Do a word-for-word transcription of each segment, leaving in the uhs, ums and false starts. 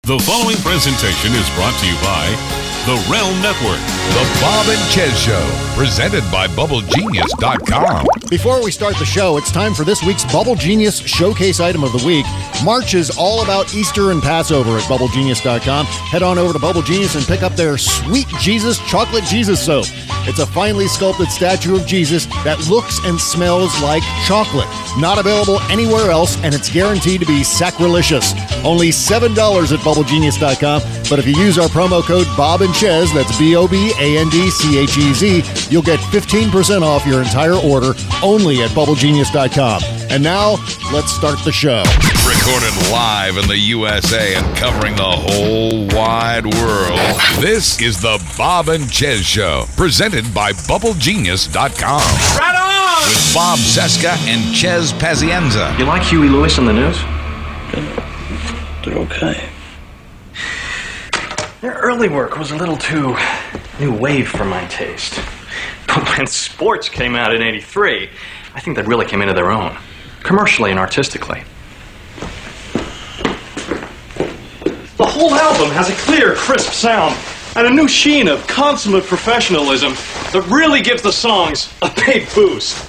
The following presentation is brought to you by The Realm Network. The Bob and Chez Show, presented by Bubble Genius dot com. Before we start the show, it's time for this week's Bubble Genius Showcase Item of the Week. March is all about Easter and Passover at Bubble Genius dot com. Head on over to Bubble Genius and pick up their Sweet Jesus Chocolate Jesus Soap. It's a finely sculpted statue of Jesus that looks and smells like chocolate. Not available anywhere else, and it's guaranteed to be sacrilegious. Only seven dollars at Bubble Genius dot com, but if you use our promo code Bob and Chez, that's B O B A N D C H E Z, you'll get fifteen percent off your entire order only at Bubble Genius dot com. And now, let's start the show. Recorded live in the U S A and covering the whole wide world, this is the Bob and Chez Show, presented by Bubble Genius dot com. Right on! With Bob Cesca and Chez Pazienza. You like Huey Lewis on the news? They're okay. Their early work was a little too new wave for my taste. But when Sports came out in eighty-three, I think they really came into their own, commercially and artistically. The whole album has a clear, crisp sound and a new sheen of consummate professionalism that really gives the songs a big boost.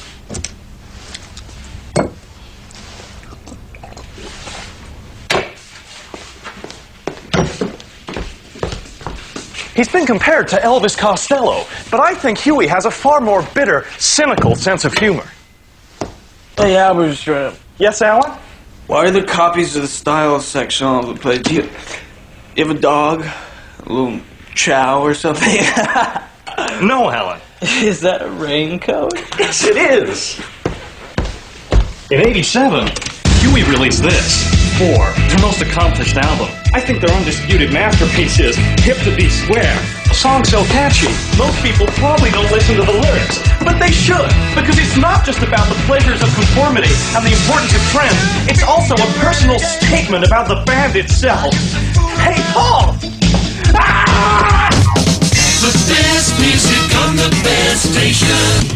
He's been compared to Elvis Costello, but I think Huey has a far more bitter, cynical sense of humor. Hey, Albertram. Yes, Alan? Why are there copies of the style section all over the place? Do you, you have a dog? A little chow or something? No, Alan. Is that a raincoat? Yes, it is. In eighty-seven, Huey released this, Four, their most accomplished album. I think their undisputed masterpiece is Hip to Be Square. A song so catchy, most people probably don't listen to the lyrics. But they should, because it's not just about the pleasures of conformity and the importance of trends. It's also a personal statement about the band itself. Hey, Paul! Ah! The best music on the best station.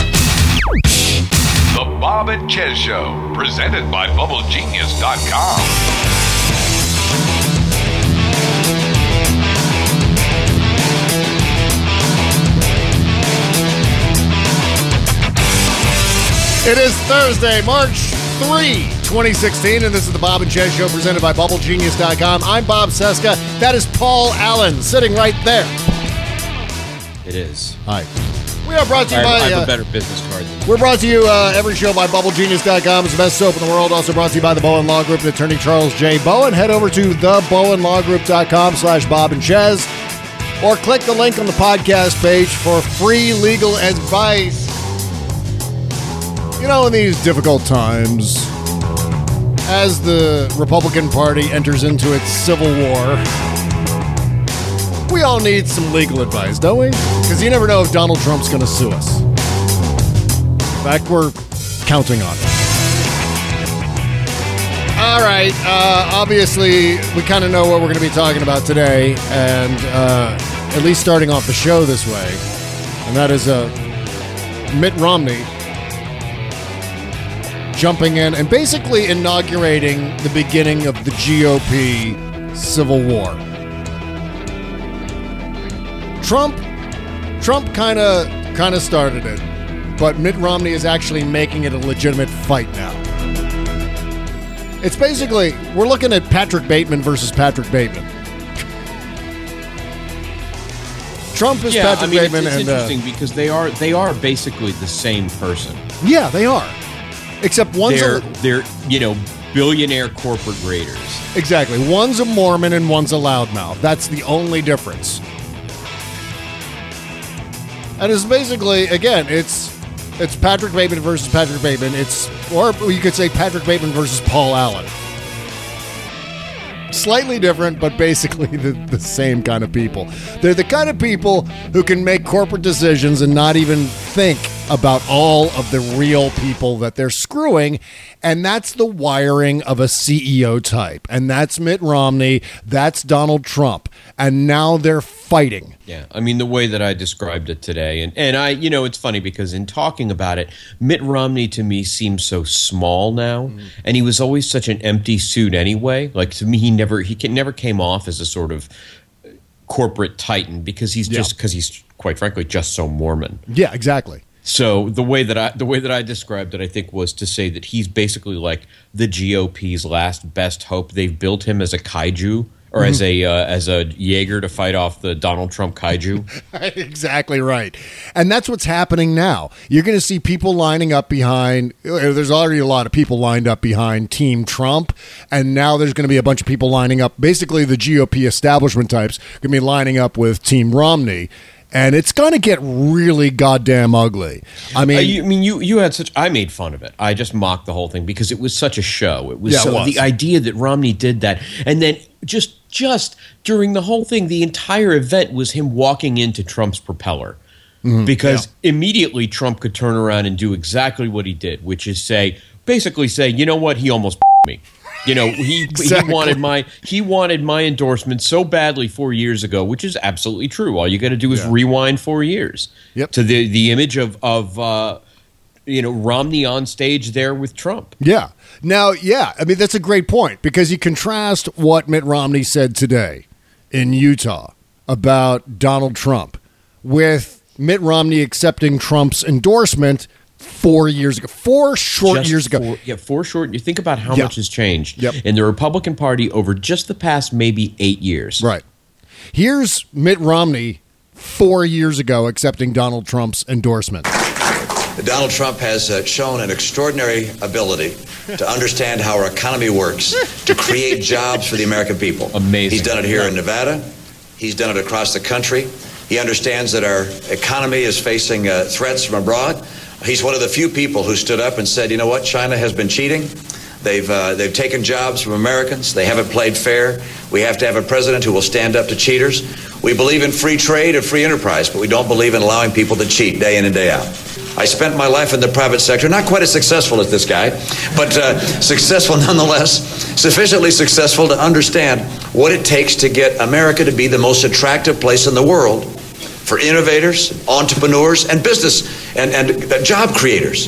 The Bob and Chez Show, presented by Bubble Genius dot com. It is Thursday, March third, twenty sixteen, and this is the Bob and Chez Show presented by Bubble Genius dot com. I'm Bob Cesca. That is Paul Allen sitting right there. It is. Hi. We are brought to you I, by... I have uh, a better business card than you. We're brought to you uh, every show by Bubble Genius dot com. It's the best soap in the world. Also brought to you by the Bowen Law Group and attorney Charles J. Bowen. Head over to the bowen law group dot com slash Bob and Chez or click the link on the podcast page for free legal advice. You know, in these difficult times, as the Republican Party enters into its civil war, we all need some legal advice, don't we? Because you never know if Donald Trump's going to sue us. In fact, we're counting on it. All right. Uh, obviously, we kind of know what we're going to be talking about today, and uh, at least starting off the show this way, and that is uh, Mitt Romney jumping in and basically inaugurating the beginning of the G O P civil war. Trump, Trump kind of kind of started it, but Mitt Romney is actually making it a legitimate fight now. It's basically, we're looking at Patrick Bateman versus Patrick Bateman. Trump is yeah, Patrick I mean, Bateman, it's, it's and interesting uh, because they are they are basically the same person. Yeah, they are. Except one's they're a, they're you know billionaire corporate raiders. Exactly. One's a Mormon and one's a loudmouth. That's the only difference. And it's basically, again, it's it's Patrick Bateman versus Patrick Bateman. It's, or you could say Patrick Bateman versus Paul Allen. Slightly different, but basically the, the same kind of people. They're the kind of people who can make corporate decisions and not even think about all of the real people that they're screwing, and that's the wiring of a C E O type. And that's Mitt Romney, that's Donald Trump, and now they're fighting. Yeah, I mean, the way that I described it today, and, and I, you know, it's funny because in talking about it, Mitt Romney to me seems so small now, mm. and he was always such an empty suit anyway. Like, to me, he never, he can, never came off as a sort of corporate titan because he's yeah. just, because he's, quite frankly, just so Mormon. Yeah, exactly. So the way that I the way that I described it, I think, was to say that he's basically like the G O P's last best hope. They've built him as a kaiju or mm-hmm. as a uh, as a Jaeger to fight off the Donald Trump kaiju. Exactly right, and that's what's happening now. You're going to see people lining up behind. There's already a lot of people lined up behind Team Trump, and now there's going to be a bunch of people lining up. Basically, the G O P establishment types going to be lining up with Team Romney. And it's going to get really goddamn ugly. I mean, uh, you, I mean, you you had such. I made fun of it. I just mocked the whole thing because it was such a show. It was, yeah, so, it was. The idea that Romney did that, and then just just during the whole thing, the entire event was him walking into Trump's propeller, mm-hmm. because yeah. immediately Trump could turn around and do exactly what he did, which is say, basically say, you know what, he almost me. You know, he exactly. he wanted my he wanted my endorsement so badly four years ago, which is absolutely true. All you got to do is yeah. rewind four years yep. to the the image of of uh, you know, Romney on stage there with Trump. Yeah. Now, yeah, I mean that's a great point because you contrast what Mitt Romney said today in Utah about Donald Trump with Mitt Romney accepting Trump's endorsement four years ago, four short just years ago. Four, yeah, four short. You think about how yeah. much has changed yep. in the Republican Party over just the past maybe eight years. Right. Here's Mitt Romney four years ago accepting Donald Trump's endorsement. Donald Trump has uh, shown an extraordinary ability to understand how our economy works, to create jobs for the American people. Amazing. He's done it here in Nevada. He's done it across the country. He understands that our economy is facing uh, threats from abroad. He's one of the few people who stood up and said, you know what, China has been cheating. They've uh, they've taken jobs from Americans. They haven't played fair. We have to have a president who will stand up to cheaters. We believe in free trade and free enterprise, but we don't believe in allowing people to cheat day in and day out. I spent my life in the private sector, not quite as successful as this guy, but uh, successful nonetheless, sufficiently successful to understand what it takes to get America to be the most attractive place in the world for innovators, entrepreneurs, and business and, and uh, job creators.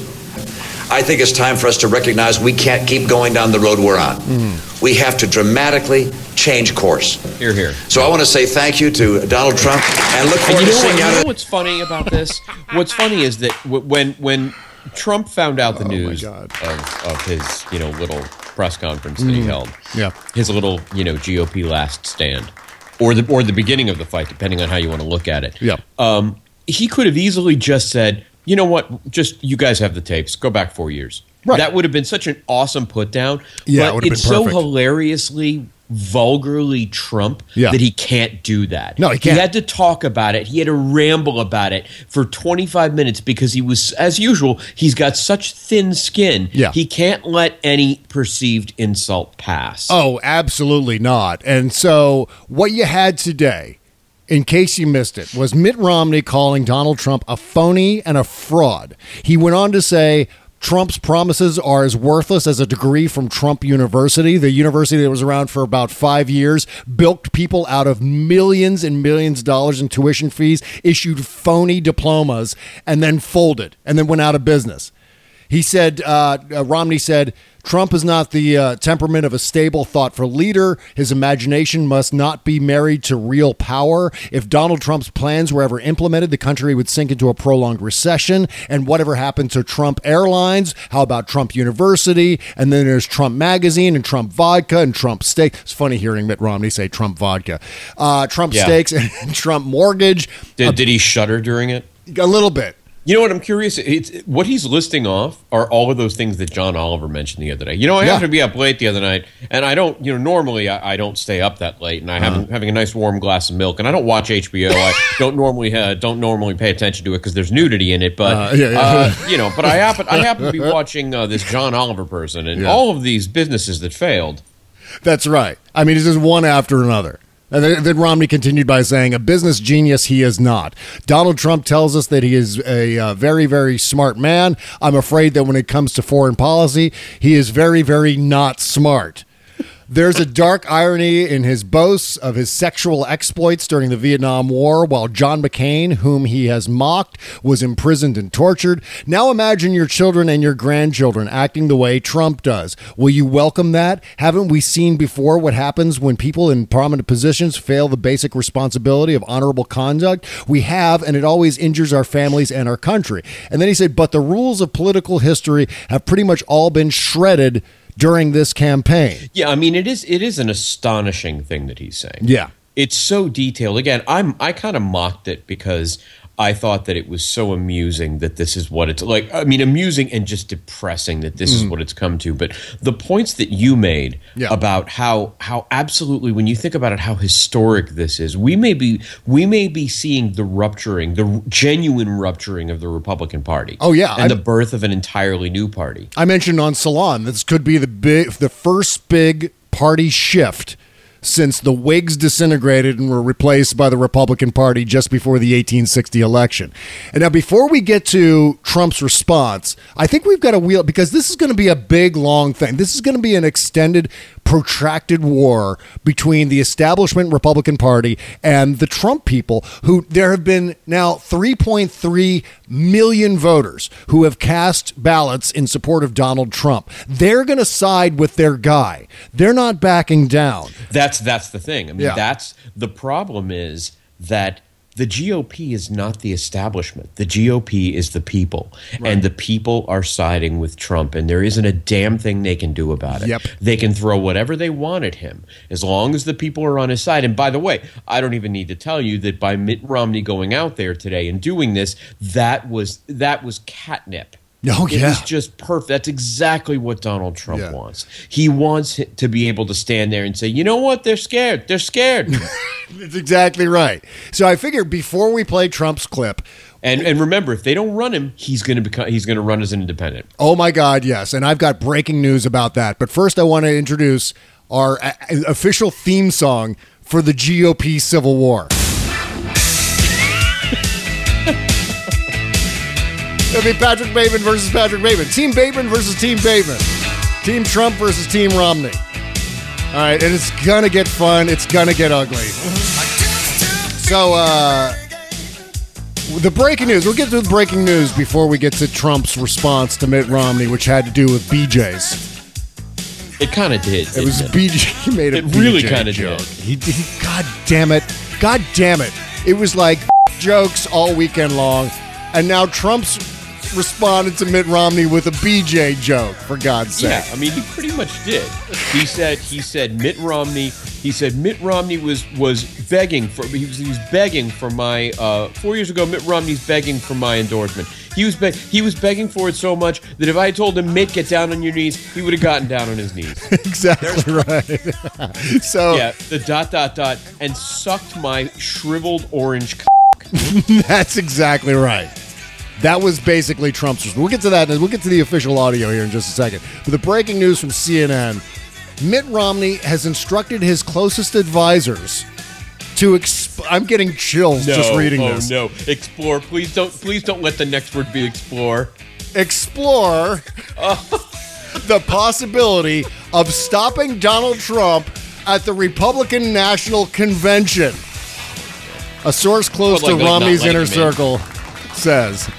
I think it's time for us to recognize we can't keep going down the road we're on. Mm. We have to dramatically change course. Hear, hear. So I want to say thank you to Donald Trump and look forward and you know to seeing what, you. You know what's funny about this? What's funny is that w- when when Trump found out the oh news of, of his, you know, little press conference that mm. he held, yeah, his little, you know, G O P last stand, or the or the beginning of the fight, depending on how you want to look at it. Yeah, um, he could have easily just said, you know what, just you guys have the tapes, go back four years. Right. That would have been such an awesome put down. Yeah, but it it's been so perfect. hilariously, vulgarly Trump yeah. that he can't do that. No, he can't. He had to talk about it. He had to ramble about it for twenty-five minutes because he was, as usual, he's got such thin skin. Yeah. He can't let any perceived insult pass. Oh, absolutely not. And so what you had today, in case you missed it, was Mitt Romney calling Donald Trump a phony and a fraud. He went on to say Trump's promises are as worthless as a degree from Trump University, the university that was around for about five years, bilked people out of millions and millions of dollars in tuition fees, issued phony diplomas, and then folded, and then went out of business. He said, uh, uh, Romney said, Trump is not the uh, temperament of a stable, thoughtful leader. His imagination must not be married to real power. If Donald Trump's plans were ever implemented, the country would sink into a prolonged recession. And whatever happened to Trump Airlines? How about Trump University? And then there's Trump Magazine and Trump Vodka and Trump Steak. It's funny hearing Mitt Romney say Trump Vodka. Uh, Trump yeah. Steaks and Trump Mortgage. Did, uh, did he shudder during it? A little bit. You know what I'm curious? It's, what he's listing off are all of those things that John Oliver mentioned the other day. You know, I yeah. happened to be up late the other night, and I don't, you know, normally I, I don't stay up that late, and I uh-huh. have having a nice warm glass of milk, and I don't watch H B O. I don't normally uh, don't normally pay attention to it because there's nudity in it, but uh, yeah, yeah. Uh, you know, but I happen I happen to be watching uh, this John Oliver person and yeah. all of these businesses that failed. That's right. I mean, it's just one after another. And then, then Romney continued by saying, a business genius he is not. Donald Trump tells us that he is a uh, very, very smart man. I'm afraid that when it comes to foreign policy, he is very, very not smart. There's a dark irony in his boasts of his sexual exploits during the Vietnam War, while John McCain, whom he has mocked, was imprisoned and tortured. Now imagine your children and your grandchildren acting the way Trump does. Will you welcome that? Haven't we seen before what happens when people in prominent positions fail the basic responsibility of honorable conduct? We have, and it always injures our families and our country. And then he said, but the rules of political history have pretty much all been shredded during this campaign. Yeah, I mean, it is it is an astonishing thing that he's saying. Yeah. It's so detailed. Again, I'm I kind of mocked it because I thought that it was so amusing that this is what it's like. I mean, amusing and just depressing that this mm. is what it's come to. But the points that you made yeah. about how how absolutely, when you think about it, how historic this is, we may be we may be seeing the rupturing, the genuine rupturing of the Republican Party. Oh yeah, and I, the birth of an entirely new party. I mentioned on Salon this could be the big, the first big party shift since the Whigs disintegrated and were replaced by the Republican Party just before the eighteen sixty election. And now, before we get to Trump's response, I think we've got to wheel, because this is going to be a big, long thing. This is going to be an extended, protracted war between the establishment Republican Party and the Trump people, who there have been now three point three million voters who have cast ballots in support of Donald Trump. They're going to side with their guy. They're not backing down. That's that's the thing. I mean, Yeah. that's the problem is that the G O P is not the establishment. The G O P is the people. Right. And the people are siding with Trump, and there isn't a damn thing they can do about it. Yep. They can throw whatever they want at him as long as the people are on his side. And by the way, I don't even need to tell you that by Mitt Romney going out there today and doing this, that was that was catnip. Oh, It yeah. was just perfect. That's exactly what Donald Trump Yeah. wants. He wants to be able to stand there and say, you know what? They're scared. They're scared. That's exactly right. So I figured before we play Trump's clip, And and remember, if they don't run him, he's going to become he's going to run as an independent. oh my God, yes. And I've got breaking news about that. But first, I want to introduce our uh, official theme song for the G O P Civil War. It'll be Patrick Bateman versus Patrick Bateman. Team Bateman versus Team Bateman. Team Trump versus Team Romney. All right, and it's going to get fun. It's going to get ugly. So, uh, the breaking news. We'll get to the breaking news before we get to Trump's response to Mitt Romney, which had to do with B Js. It kind of did. It was didn't B J. He made a It really B J kinda joke. did. He, he, God damn it. God damn it. It was like jokes all weekend long, and now Trump's responded to Mitt Romney with a B J joke, for God's sake. Yeah, I mean, he pretty much did. He said he said Mitt Romney. He said Mitt Romney was was begging for he was he was begging for my uh, four years ago. Mitt Romney's begging for my endorsement. He was be- he was begging for it so much that if I had told him, Mitt, get down on your knees, he would have gotten down on his knees. Exactly right. So Yeah, the dot dot dot and sucked my shriveled orange. that's exactly right. That was basically Trump's response. We'll get to that. We'll get to the official audio here in just a second. But the breaking news from C N N, Mitt Romney has instructed his closest advisors to exp- I'm getting chills No, just reading oh this. no, explore. Please don't. Please don't let the next word be explore. Explore the possibility of stopping Donald Trump at the Republican National Convention. A source close Well, like- to like not Romney's letting inner him in. circle says.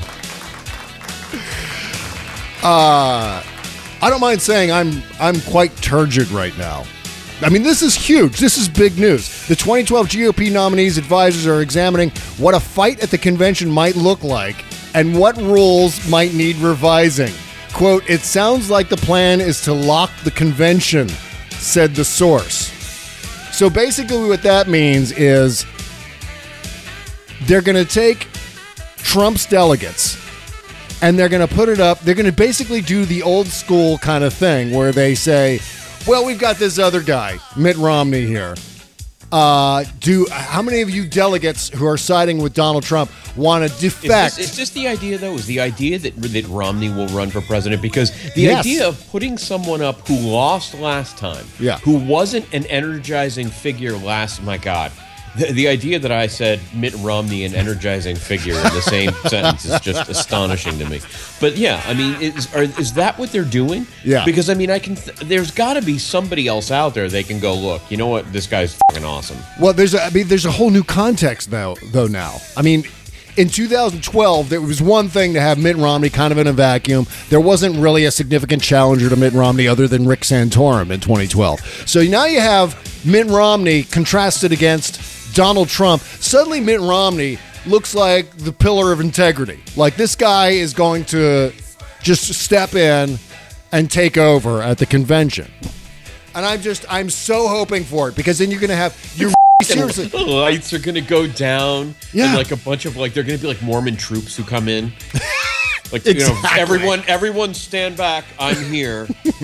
Uh, I don't mind saying I'm I'm quite turgid right now. I mean, this is huge. This is big news. The twenty twelve G O P nominees' advisors are examining what a fight at the convention might look like and what rules might need revising. Quote, it sounds like the plan is to lock the convention, said the source. So basically what that means is they're going to take Trump's delegates and they're going to put it up. They're going to basically do the old school kind of thing where they say, well, we've got this other guy, Mitt Romney here. Uh, do how many of you delegates who are siding with Donald Trump want to defect? Is this, is this the idea, though? Is the idea that that Romney will run for president? Because the Yes. idea of putting someone up who lost last time, Yeah. who wasn't an energizing figure last, my God. The, the idea that I said Mitt Romney an energizing figure in the same sentence is just astonishing to me. But yeah, I mean, is, are, is that what they're doing? Yeah. Because I mean, I can. Th- there's got to be somebody else out there they can go look. You know what? This guy's fucking awesome. Well, there's a, I mean, there's a whole new context though. Though now, I mean, in two thousand twelve, there was one thing to have Mitt Romney kind of in a vacuum. There wasn't really a significant challenger to Mitt Romney other than Rick Santorum in twenty twelve. So now you have Mitt Romney contrasted against Donald Trump. Suddenly, Mitt Romney looks like the pillar of integrity. Like this guy is going to just step in and take over at the convention. And I'm just, I'm so hoping for it because then you're going to have, you're seriously. The lights are going to go down. Yeah. And like a bunch of like, they're going to be like Mormon troops who come in. Like, you know, Exactly. everyone, everyone stand back. I'm here.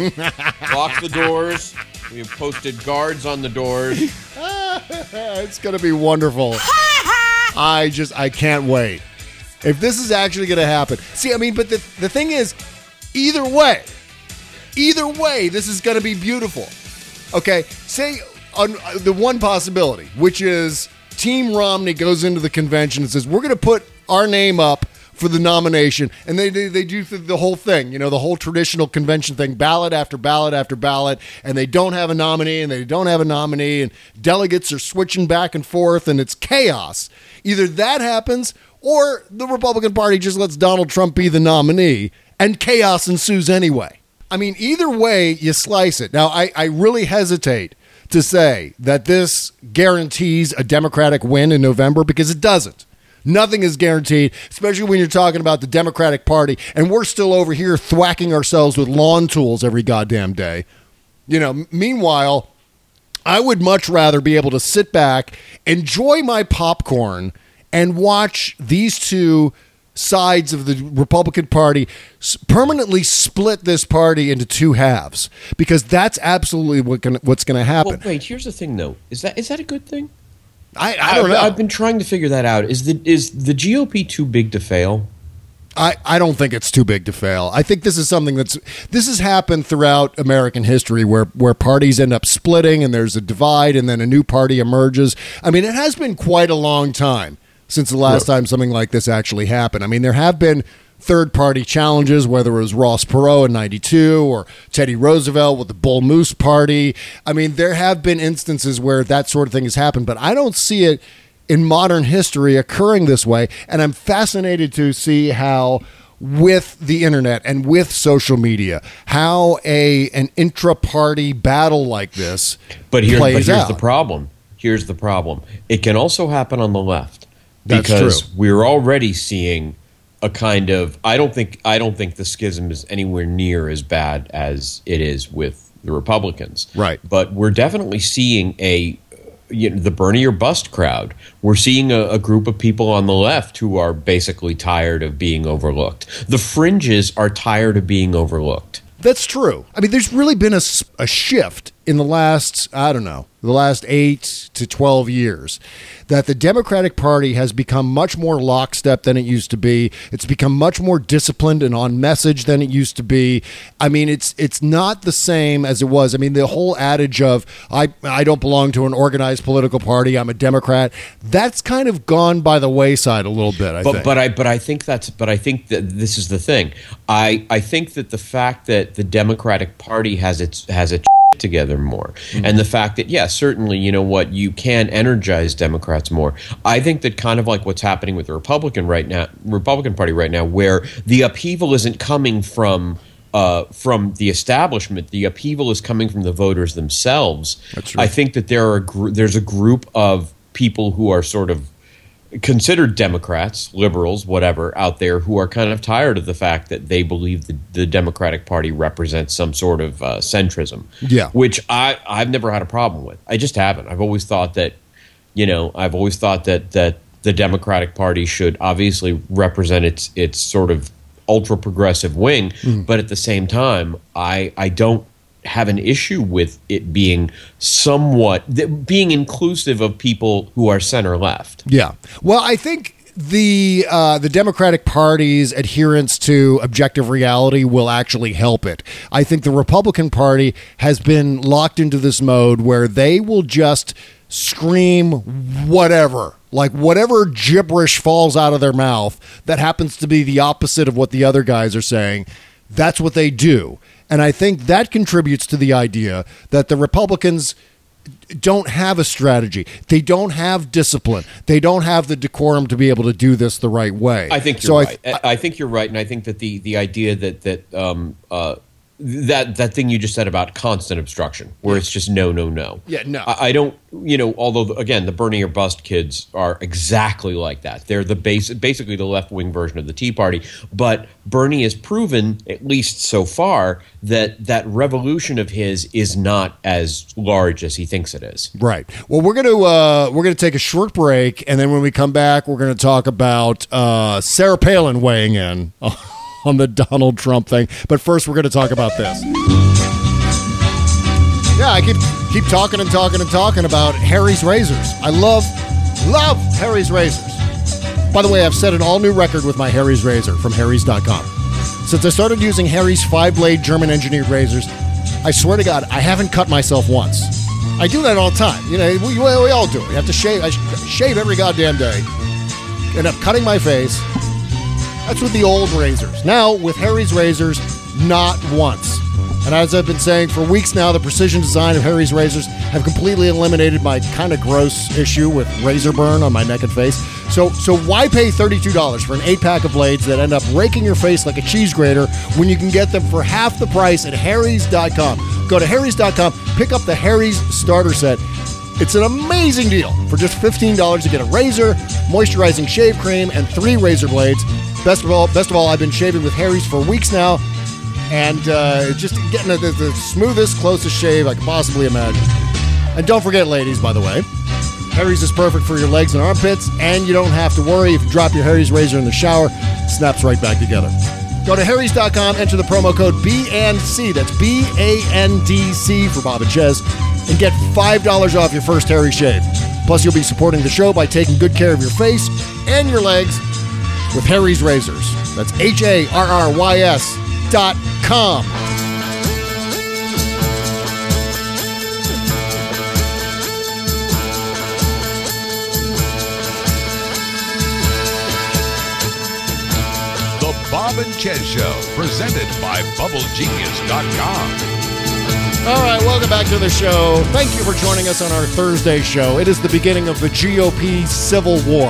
Lock the doors. We have posted guards on the doors. It's going to be wonderful. I just, I can't wait. If this is actually going to happen. See, I mean, but the, the thing is, either way, either way, this is going to be beautiful. Okay, say on the one possibility, which is Team Romney goes into the convention and says, we're going to put our name up for the nomination, and they, they they do the whole thing, you know, the whole traditional convention thing, ballot after ballot after ballot, and they don't have a nominee, and they don't have a nominee, and delegates are switching back and forth, and it's chaos. Either that happens, or the Republican Party just lets Donald Trump be the nominee, and chaos ensues anyway. I mean, either way you slice it. Now, I, I really hesitate to say that this guarantees a Democratic win in November, because it doesn't. Nothing is guaranteed, especially when you're talking about the Democratic Party, and we're still over here thwacking ourselves with lawn tools every goddamn day. You know, m- meanwhile, I would much rather be able to sit back, enjoy my popcorn, and watch these two sides of the Republican Party s- permanently split this party into two halves, because that's absolutely what gonna, what's going to happen. Well, wait. Here's the thing, though. Is that is that a good thing? I, I don't I've, know. I've been trying to figure that out. Is the is the G O P too big to fail? I, I don't think it's too big to fail. I think this is something that's this has happened throughout American history where where parties end up splitting and there's a divide and then a new party emerges. I mean, it has been quite a long time since the last time something like this actually happened. I mean, there have been third-party challenges, whether it was Ross Perot in ninety-two or Teddy Roosevelt with the Bull Moose Party. I mean, there have been instances where that sort of thing has happened, but I don't see it in modern history occurring this way, and I'm fascinated to see how, with the internet and with social media, how a an intra-party battle like this But, here, plays but here's out. the problem. Here's the problem. It can also happen on the left. That's Because true. we're already seeing a kind of I don't think I don't think the schism is anywhere near as bad as it is with the Republicans. Right. But we're definitely seeing a you know, the Bernie or bust crowd. We're seeing a, a group of people on the left who are basically tired of being overlooked. The fringes are tired of being overlooked. That's true. I mean, there's really been a, s- a shift in the last, I don't know, the last eight to twelve years, that the Democratic Party has become much more lockstep than it used to be. It's become much more disciplined and on message than it used to be. I mean, it's it's not the same as it was. I mean, the whole adage of, I, I don't belong to an organized political party, I'm a Democrat, that's kind of gone by the wayside a little bit, I but think. but I but I think that's but I think that this is the thing. I I think that the fact that the Democratic Party has its has its together more, mm-hmm. and the fact that yeah, certainly you know what you can energize Democrats more. I think that kind of like what's happening with the Republican right now, Republican Party right now, where the upheaval isn't coming from. Uh, from the establishment, the upheaval is coming from the voters themselves. That's right. I think that there are gr- there's a group of people who are sort of considered Democrats, liberals, whatever, out there who are kind of tired of the fact that they believe the, the Democratic Party represents some sort of uh, centrism. Yeah. Which I, I've never had a problem with. I just haven't. I've always thought that, you know, I've always thought that that the Democratic Party should obviously represent its its sort of ultra progressive wing, mm. but at the same time, I I don't have an issue with it being somewhat being inclusive of people who are center left. Yeah. Well, I think the uh, the Democratic Party's adherence to objective reality will actually help it. I think the Republican Party has been locked into this mode where they will just scream whatever, like whatever gibberish falls out of their mouth that happens to be the opposite of what the other guys are saying. That's what they do. And I think that contributes to the idea that the Republicans don't have a strategy. They don't have discipline. They don't have the decorum to be able to do this the right way. I think you're so right. I, I, I think you're right, and I think that the the idea that that um, uh, that that thing you just said about constant obstruction, where it's just no, no, no. Yeah, no. I, I don't. You know, although again, the Bernie or bust kids are exactly like that. They're the base, basically the left wing version of the Tea Party. But Bernie has proven, at least so far, that that revolution of his is not as large as he thinks it is. Right. Well, we're gonna uh, we're gonna take a short break, and then when we come back, we're gonna talk about uh, Sarah Palin weighing in on the Donald Trump thing. But first, we're gonna talk about this. Yeah, I keep keep talking and talking and talking about Harry's razors. I love, love Harry's razors. By the way, I've set an all-new record with my Harry's razor from Harry's dot com. Since I started using Harry's five-blade German-engineered razors, I swear to God, I haven't cut myself once. I do that all the time. You know, we, we all do it. You have to shave. I shave every goddamn day. End up cutting my face. That's with the old razors. Now, with Harry's razors, not once. And as I've been saying for weeks now, the precision design of Harry's razors have completely eliminated my kind of gross issue with razor burn on my neck and face. So so why pay thirty-two dollars for an eight-pack of blades that end up raking your face like a cheese grater when you can get them for half the price at Harry's dot com? Go to Harry's dot com, pick up the Harry's starter set. It's an amazing deal. For just fifteen dollars to get a razor, moisturizing shave cream, and three razor blades. Best of all, best of all, I've been shaving with Harry's for weeks now. And uh, just getting the, the smoothest, closest shave I could possibly imagine. And don't forget, ladies, by the way, Harry's is perfect for your legs and armpits, and you don't have to worry if you drop your Harry's razor in the shower, it snaps right back together. Go to Harry's dot com, enter the promo code B N C, that's B A N D C for Bob and Chez, and get five dollars off your first Harry shave. Plus, you'll be supporting the show by taking good care of your face and your legs with Harry's razors. That's H A R R Y S dot com. The Bob and Chez Show, presented by Bubble Genius dot com. All right, welcome back to the show. Thank you for joining us on our Thursday show. It is the beginning of the G O P Civil War.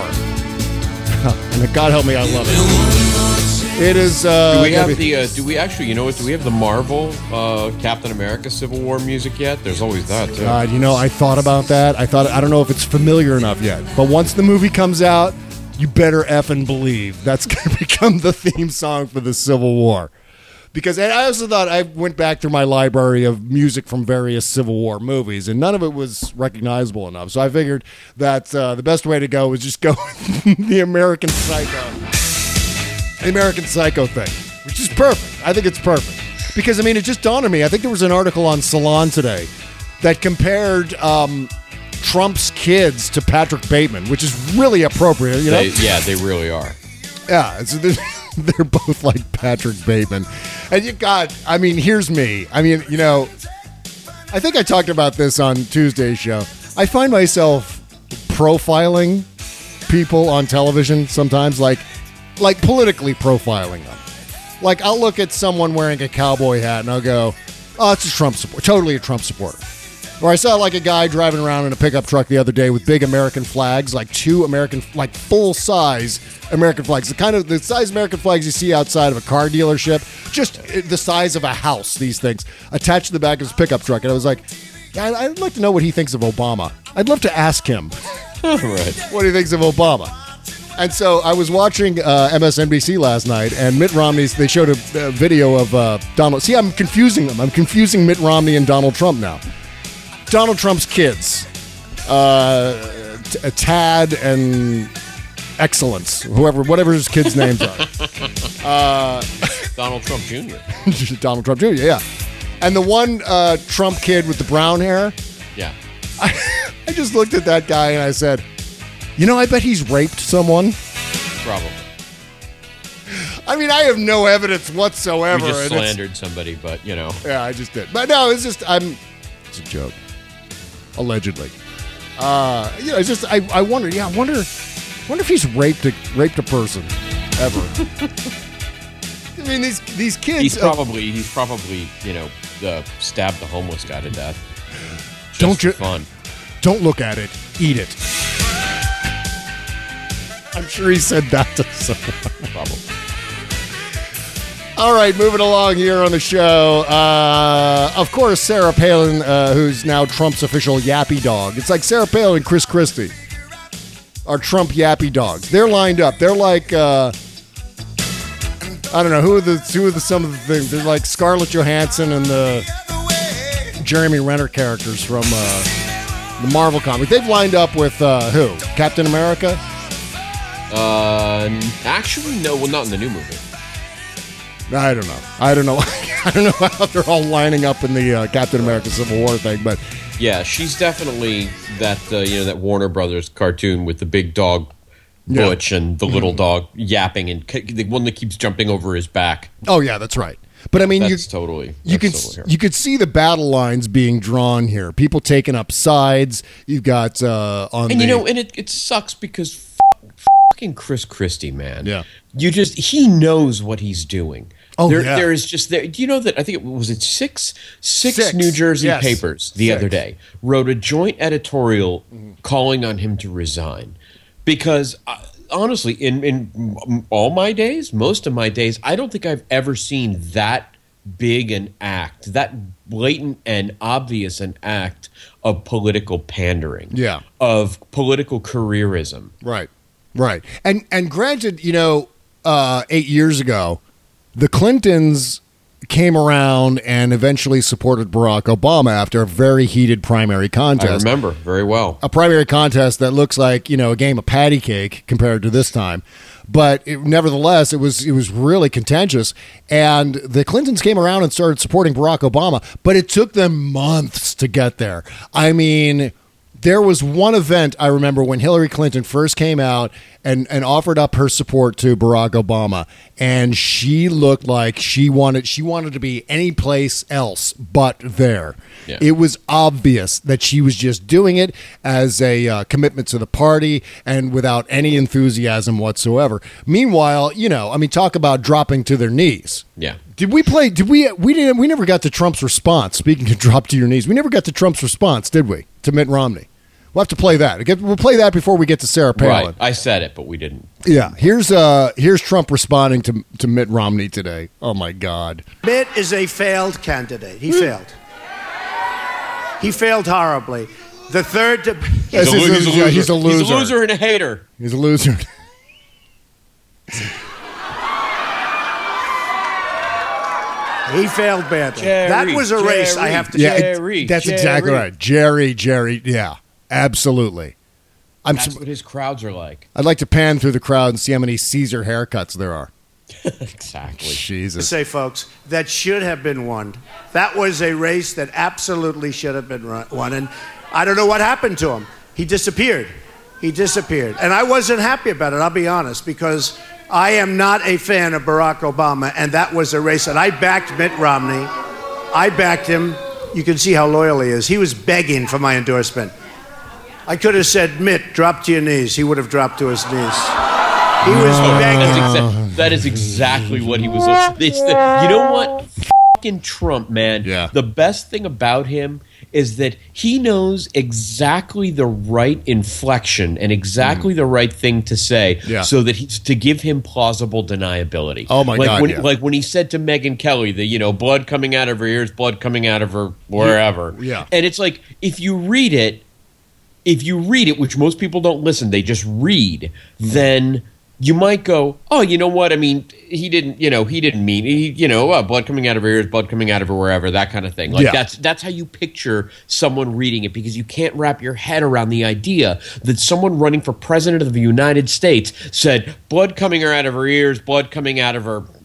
And God help me, I love it. It is. Uh, do we have be- the? Uh, do we actually? You know what? Do we have the Marvel uh, Captain America Civil War music yet? There's always that too. God, you know, I thought about that. I thought I don't know if it's familiar enough yet. But once the movie comes out, you better effing believe that's going to become the theme song for the Civil War. Because and I also thought I went back through my library of music from various Civil War movies, and none of it was recognizable enough. So I figured that uh, the best way to go was just go with the American Psycho. The American Psycho thing, which is perfect. I think it's perfect. Because, I mean, it just dawned on me. I think there was an article on Salon today that compared um, Trump's kids to Patrick Bateman, which is really appropriate. You know? They, yeah, they really are. Yeah, it's, they're, they're both like Patrick Bateman. And you got, I mean, here's me. I mean, you know, I think I talked about this on Tuesday's show. I find myself profiling people on television sometimes, like, like politically profiling them. Like, I'll look at someone wearing a cowboy hat and I'll go, oh, it's a Trump supporter, totally a Trump supporter. Or I saw like a guy driving around in a pickup truck the other day with big American flags, like two American, like full-size American flags. The kind of, the size American flags you see outside of a car dealership, just the size of a house, these things, attached to the back of his pickup truck. And I was like, yeah, I'd like to know what he thinks of Obama. I'd love to ask him Right. what he thinks of Obama. And so I was watching uh, M S N B C last night, and Mitt Romney's, they showed a, a video of uh, Donald. See, I'm confusing them. I'm confusing Mitt Romney and Donald Trump now. Donald Trump's kids, uh, T- Tad and Excellence, whoever, whatever his kids' names are. Uh, Donald Trump Junior Donald Trump Junior, yeah. And the one uh, Trump kid with the brown hair, Yeah. I, I just looked at that guy and I said, you know, I bet he's raped someone. Probably. I mean, I have no evidence whatsoever. You just and it's- slandered somebody, but, you know. Yeah, I just did. But no, it's just, I'm, it's a joke. Allegedly. Uh, you know, it's just, I, I wonder, yeah, I wonder, wonder if he's raped a, raped a person ever. I mean, these, these kids. He's uh, probably, he's probably, you know, uh, stabbed the homeless guy to death. Just Don't for you- fun. Don't look at it, eat it. I'm sure he said that to someone. Probably. All right, moving along here on the show. Uh, of course, Sarah Palin, uh, who's now Trump's official yappy dog. It's like Sarah Palin and Chris Christie are Trump yappy dogs. They're lined up. They're like, uh, I don't know, who are the who are the some of the things? They're like Scarlett Johansson and the Jeremy Renner characters from uh, the Marvel comic. They've lined up with uh, who? Captain America? Uh, actually, no. Well, not in the new movie. I don't know. I don't know. I don't know how they're all lining up in the uh, Captain America Civil War thing, but Yeah, she's definitely that uh, you know that Warner Brothers cartoon with the big dog Yeah. Butch and the little dog yapping and k- the one that keeps jumping over his back. oh yeah, that's right. But I mean, you That's totally you that's can totally her. you could see the battle lines being drawn here. People taking up sides. You've got uh, on And the, you know, and it, it sucks because f- fucking Chris Christie, man. Yeah. You just he knows what he's doing. Oh, there, yeah. there is just there. Do you know that I think it was it six six, Six. New Jersey Yes. papers the Six. other day wrote a joint editorial calling on him to resign because uh, honestly, in in m- all my days, most of my days, I don't think I've ever seen that big an act, that blatant and obvious an act of political pandering. Yeah. Of political careerism. right, right, and and granted, you know, uh, eight years ago, the Clintons came around and eventually supported Barack Obama after a very heated primary contest. I remember very well. A primary contest that looks like, you know, a game of patty cake compared to this time. But it, nevertheless, it was it was really contentious. And the Clintons came around and started supporting Barack Obama, but it took them months to get there. I mean, there was one event I remember when Hillary Clinton first came out and, and offered up her support to Barack Obama, and she looked like she wanted she wanted to be any place else but there. Yeah. It was obvious that she was just doing it as a uh, commitment to the party and without any enthusiasm whatsoever. Meanwhile, you know, I mean, talk about dropping to their knees. Yeah. Did we play? Did we? We didn't. We never got to Trump's response. Speaking of drop to your knees, we never got to Trump's response, did we? To Mitt Romney. We'll have to play that. We'll play that before we get to Sarah Palin. Right. I said it, but we didn't. Yeah. Here's uh here's Trump responding to to Mitt Romney today. Oh my God. Mitt is a failed candidate. He failed. He failed horribly. The third. De- Yes, He's a, he's, he's, a, a yeah, he's a loser. He's a loser and a hater. He's a loser. he failed badly. Jerry, that was a race. I Jerry. have to. Yeah, say. it- Jerry, that's Jerry. exactly right. Jerry, Jerry. Yeah, absolutely. I'm. That's su- what his crowds are like. I'd like to pan through the crowd and see how many Caesar haircuts there are. Exactly. Jesus. Say, folks, that should have been won. That was a race that absolutely should have been run, won. And I don't know what happened to him. He disappeared. He disappeared. And I wasn't happy about it, I'll be honest, because I am not a fan of Barack Obama, and that was a race. And I backed Mitt Romney. I backed him. You can see how loyal he is. He was begging for my endorsement. I could have said, Mitt, drop to your knees. He would have dropped to his knees. He was begging. That's exa- that is exactly what he was. It's the, you know what? Fucking Trump, man. Yeah. The best thing about him is that he knows exactly the right inflection and exactly the right thing to say, Yeah. so that he's to give him plausible deniability. Oh, my like God, When, yeah. Like when he said to Megyn Kelly, the you know blood coming out of her ears, blood coming out of her wherever. Yeah. And it's like if you read it, if you read it, which most people don't listen, they just read, then you might go, oh, you know what? I mean, he didn't, you know, he didn't mean, he, you know, oh, blood coming out of her ears, blood coming out of her wherever, that kind of thing. Like Yeah. that's that's how you picture someone reading it, because you can't wrap your head around the idea that someone running for president of the United States said blood coming out of her ears, blood coming out of her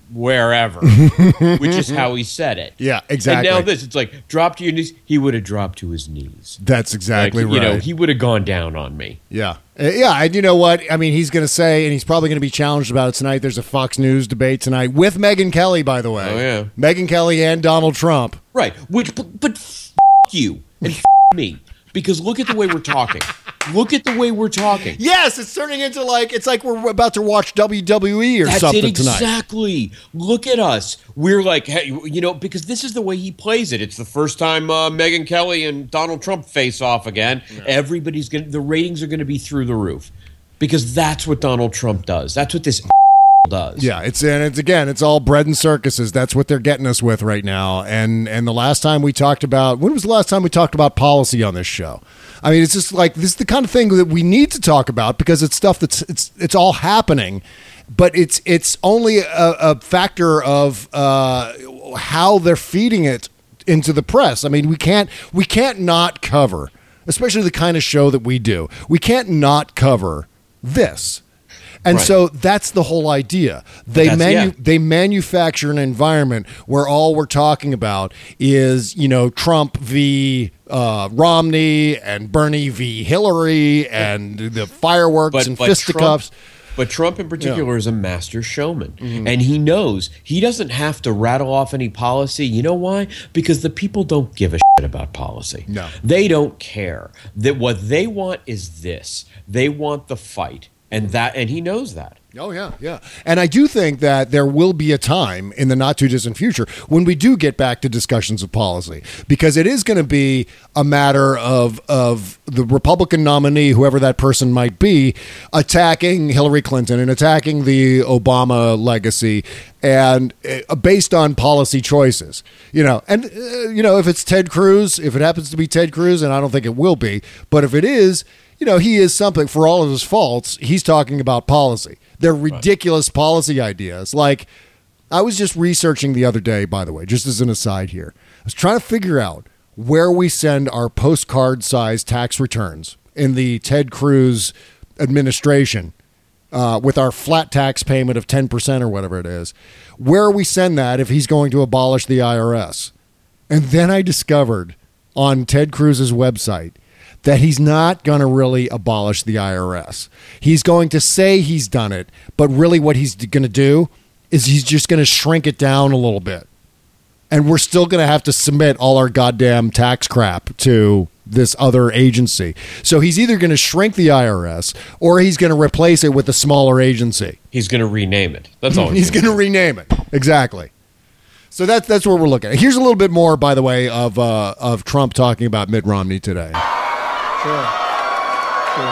wherever, which is how he said it. Yeah, exactly. And now this, it's like, drop to your knees. He would have dropped to his knees. That's exactly like, right. You know, he would have gone down on me. Yeah. Uh, yeah, and you know what? I mean, he's going to say, and he's probably going to be challenged about it tonight. There's a Fox News debate tonight with Megyn Kelly, by the way. Oh, yeah. Megyn Kelly and Donald Trump. Right. Which, but, but f- you and f- me. Because look at the way we're talking. Look at the way we're talking. Yes, it's turning into like, it's like we're about to watch W W E or That's something it, tonight. Exactly. Look at us. We're like, hey, you know, because this is the way he plays it. It's the first time uh, Megyn Kelly and Donald Trump face off again. Yeah. Everybody's going to, the ratings are going to be through the roof. Because that's what Donald Trump does. That's what this does. Yeah, it's and it's again, it's all bread and circuses. That's what they're getting us with right now. And and the last time we talked about, when was the last time we talked about policy on this show? I mean, it's just like, this is the kind of thing that we need to talk about because it's stuff that's it's it's all happening, but it's it's only a, a factor of uh, how they're feeding it into the press. I mean, we can't we can't not cover, especially the kind of show that we do. We can't not cover this. And right. so that's the whole idea. They manu- yeah. they manufacture an environment where all we're talking about is, you know, Trump v. Uh, Romney and Bernie v. Hillary and the fireworks but, and but fisticuffs. Trump, but Trump in particular yeah. is a master showman. Mm-hmm. And he knows he doesn't have to rattle off any policy. You know why? Because the people don't give a shit about policy. No. They don't care. That what they want is this. They want the fight. And that, and he knows that. Oh, yeah, yeah. And I do think that there will be a time in the not-too-distant future when we do get back to discussions of policy, because it is going to be a matter of of the Republican nominee, whoever that person might be, attacking Hillary Clinton and attacking the Obama legacy, and uh, based on policy choices. You know, and, uh, you know, if it's Ted Cruz, if it happens to be Ted Cruz, and I don't think it will be, but if it is, you know, he is something, for all of his faults, he's talking about policy. They're ridiculous right. policy ideas. Like, I was just researching the other day, by the way, just as an aside here. I was trying to figure out where we send our postcard-sized tax returns in the Ted Cruz administration uh, with our flat tax payment of ten percent or whatever it is. Where we send that if he's going to abolish the I R S. And then I discovered on Ted Cruz's website that he's not going to really abolish the I R S. He's going to say he's done it, but really what he's going to do is he's just going to shrink it down a little bit. And we're still going to have to submit all our goddamn tax crap to this other agency. So he's either going to shrink the I R S or he's going to replace it with a smaller agency. He's going to rename it. That's all. He's going to rename it. Exactly. So that's that's where we're looking at. Here's a little bit more, by the way, of uh, of Trump talking about Mitt Romney today. Sure. Sure.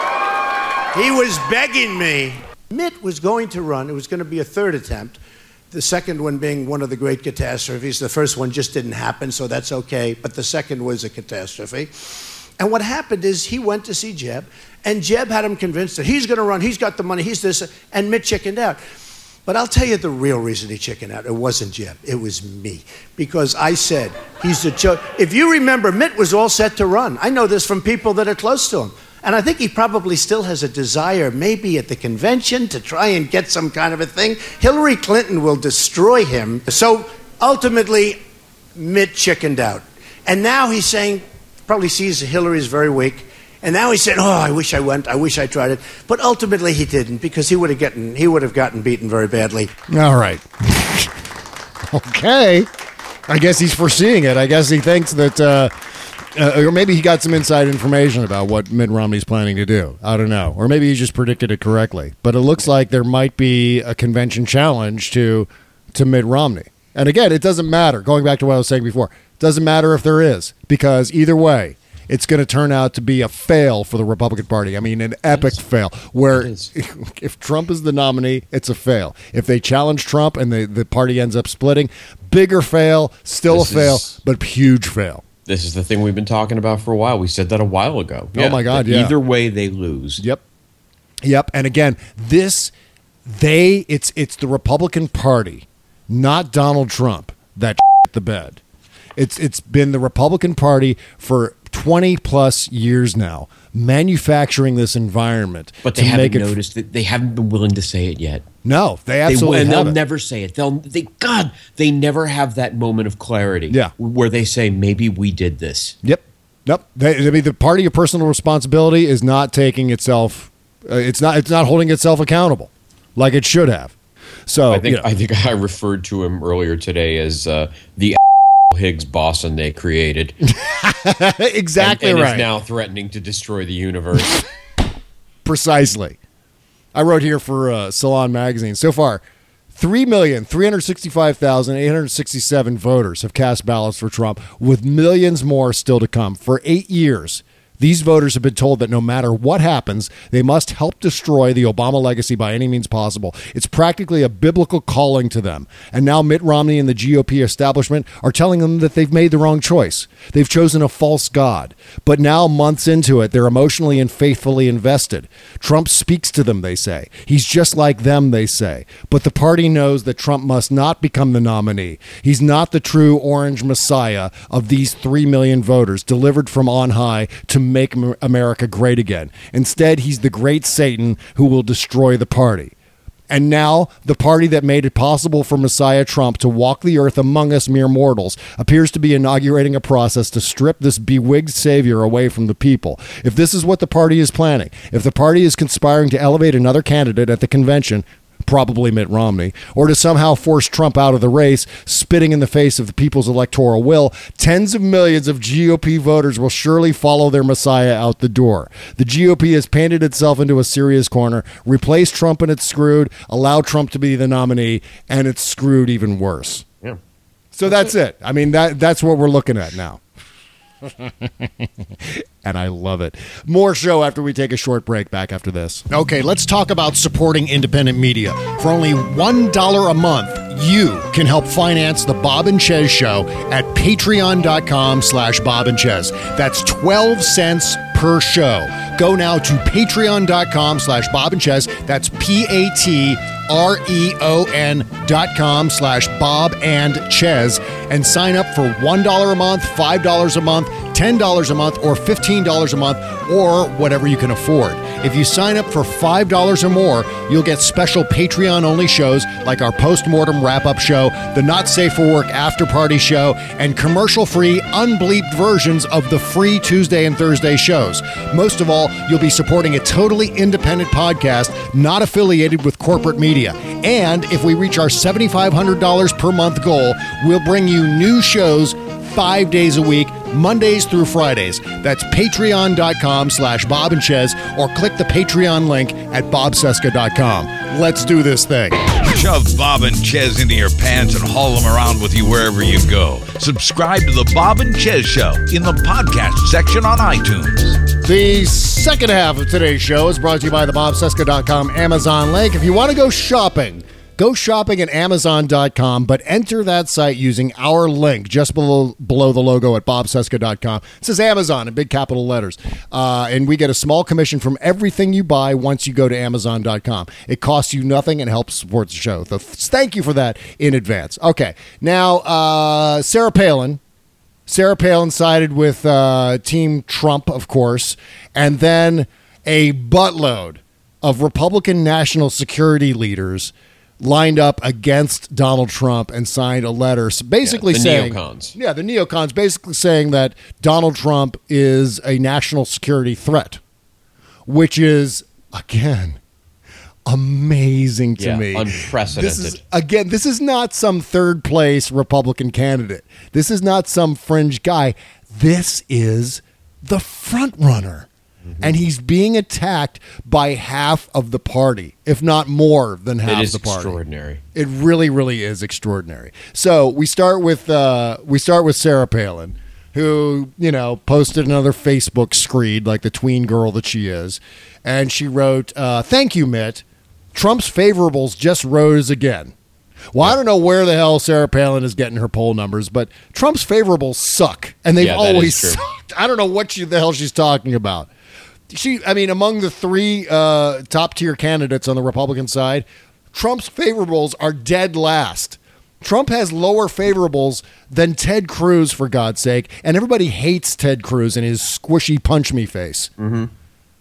He was begging me. Mitt was going to run. It was going to be a third attempt. The second one being one of the great catastrophes. The first one just didn't happen, so that's okay. But the second was a catastrophe. And what happened is he went to see Jeb, and Jeb had him convinced that he's going to run, he's got the money, he's this, and Mitt chickened out. But I'll tell you the real reason he chickened out. It wasn't Jeb. It was me. Because I said, he's the cho- If you remember, Mitt was all set to run. I know this from people that are close to him. And I think he probably still has a desire, maybe at the convention, to try and get some kind of a thing. Hillary Clinton will destroy him. So ultimately, Mitt chickened out. And now he's saying, probably sees Hillary is very weak. And now he said, oh, I wish I went. I wish I tried it. But ultimately he didn't, because he would have gotten he would have gotten beaten very badly. All right. Okay. I guess he's foreseeing it. I guess he thinks that, uh, uh, or maybe he got some inside information about what Mitt Romney's planning to do. I don't know. Or maybe he just predicted it correctly. But it looks like there might be a convention challenge to to Mitt Romney. And again, it doesn't matter. Going back to what I was saying before, it doesn't matter if there is, because either way, it's going to turn out to be a fail for the Republican Party. I mean, an epic fail where if Trump is the nominee, it's a fail. If they challenge Trump and the, the party ends up splitting, bigger fail, still this a fail, is, but huge fail. This is the thing we've been talking about for a while. We said that a while ago. Oh, yeah, my God, yeah. Either way, they lose. Yep. Yep. And again, this, they, it's, it's the Republican Party, not Donald Trump, that shit the bed. It's It's been the Republican Party for twenty plus years now manufacturing this environment. But they to haven't make it noticed that they haven't been willing to say it yet. No, they absolutely they, and haven't. they'll never say it. They'll they God, they never have that moment of clarity. Yeah. where they say maybe we did this. Yep, yep. They, I mean, the party of personal responsibility is not taking itself. Uh, it's not. It's not holding itself accountable like it should have. So I think you know. I think I referred to him earlier today as uh, the Higgs boson they created. Exactly and, and right. is now threatening to destroy the universe. Precisely. I wrote here for uh, Salon Magazine. So far, three million three hundred sixty-five thousand eight hundred sixty-seven voters have cast ballots for Trump, with millions more still to come. For eight years, these voters have been told that no matter what happens, they must help destroy the Obama legacy by any means possible. It's practically a biblical calling to them. And now Mitt Romney and the G O P establishment are telling them that they've made the wrong choice. They've chosen a false god. But now, months into it, they're emotionally and faithfully invested. Trump speaks to them, they say. He's just like them, they say. But the party knows that Trump must not become the nominee. He's not the true orange messiah of these three million voters delivered from on high to make America great again. Instead, he's the great Satan who will destroy the party. And now, the party that made it possible for Messiah Trump to walk the earth among us mere mortals appears to be inaugurating a process to strip this bewigged savior away from the people. If this is what the party is planning, if the party is conspiring to elevate another candidate at the convention, probably Mitt Romney, or to somehow force Trump out of the race, spitting in the face of the people's electoral will, tens of millions of G O P voters will surely follow their messiah out the door. The G O P has painted itself into a serious corner, replaced Trump and it's screwed, allow Trump to be the nominee, and it's screwed even worse. Yeah. So that's, that's it. it. I mean, that that's what we're looking at now. And I love it. More show after we take a short break. Back after this. Okay, let's talk about supporting independent media. For only one dollar a month, you can help finance the Bob and Chez Show at patreon.com slash Bob and Chez. That's twelve cents per show. Go now to patreon.com slash Bob and Chez. That's P-A-T R-E-O-N dot com slash Bob and Chez, and sign up for one dollar a month, five dollars a month, ten dollars a month, or fifteen dollars a month, or whatever you can afford. If you sign up for five dollars or more, you'll get special Patreon-only shows like our post-mortem wrap-up show, the Not Safe for Work after-party show, and commercial-free, unbleeped versions of the free Tuesday and Thursday shows. Most of all, you'll be supporting a totally independent podcast, not affiliated with corporate media. And if we reach our seven thousand five hundred dollars per month goal, we'll bring you new shows five days a week, Mondays through Fridays. That's patreon.com slash Bob and Chez, or click the Patreon link at bob cesca dot com. Let's do this thing. Shove Bob and Chez into your pants and haul them around with you wherever you go. Subscribe to the Bob and Chez Show in the podcast section on iTunes. The second half of today's show is brought to you by the bob cesca dot com Amazon link. If you want to go shopping, go shopping at amazon dot com, but enter that site using our link just below, below the logo at bob cesca dot com. It says Amazon in big capital letters. Uh, and we get a small commission from everything you buy once you go to amazon dot com. It costs you nothing and helps support the show. So thank you for that in advance. Okay, now uh, Sarah Palin. Sarah Palin sided with uh, Team Trump, of course, and then a buttload of Republican national security leaders lined up against Donald Trump and signed a letter basically yeah, the saying... neocons. Yeah, the neocons basically saying that Donald Trump is a national security threat, which is, again, amazing to yeah, me. Unprecedented. This is, again, this is not some third place Republican candidate. This is not some fringe guy. This is the front runner. Mm-hmm. And he's being attacked by half of the party, if not more than half it is the party. Extraordinary. It really, really is extraordinary. So we start with uh, we start with Sarah Palin, who, you know, posted another Facebook screed like the tween girl that she is, and she wrote, uh, "Thank you, Mitt. Trump's favorables just rose again." Well, I don't know where the hell Sarah Palin is getting her poll numbers, but Trump's favorables suck, and they've yeah, that always is true. sucked. I don't know what she, the hell she's talking about. She, I mean, among the three uh, top-tier candidates on the Republican side, Trump's favorables are dead last. Trump has lower favorables than Ted Cruz, for God's sake, and everybody hates Ted Cruz and his squishy punch-me face. Mm-hmm.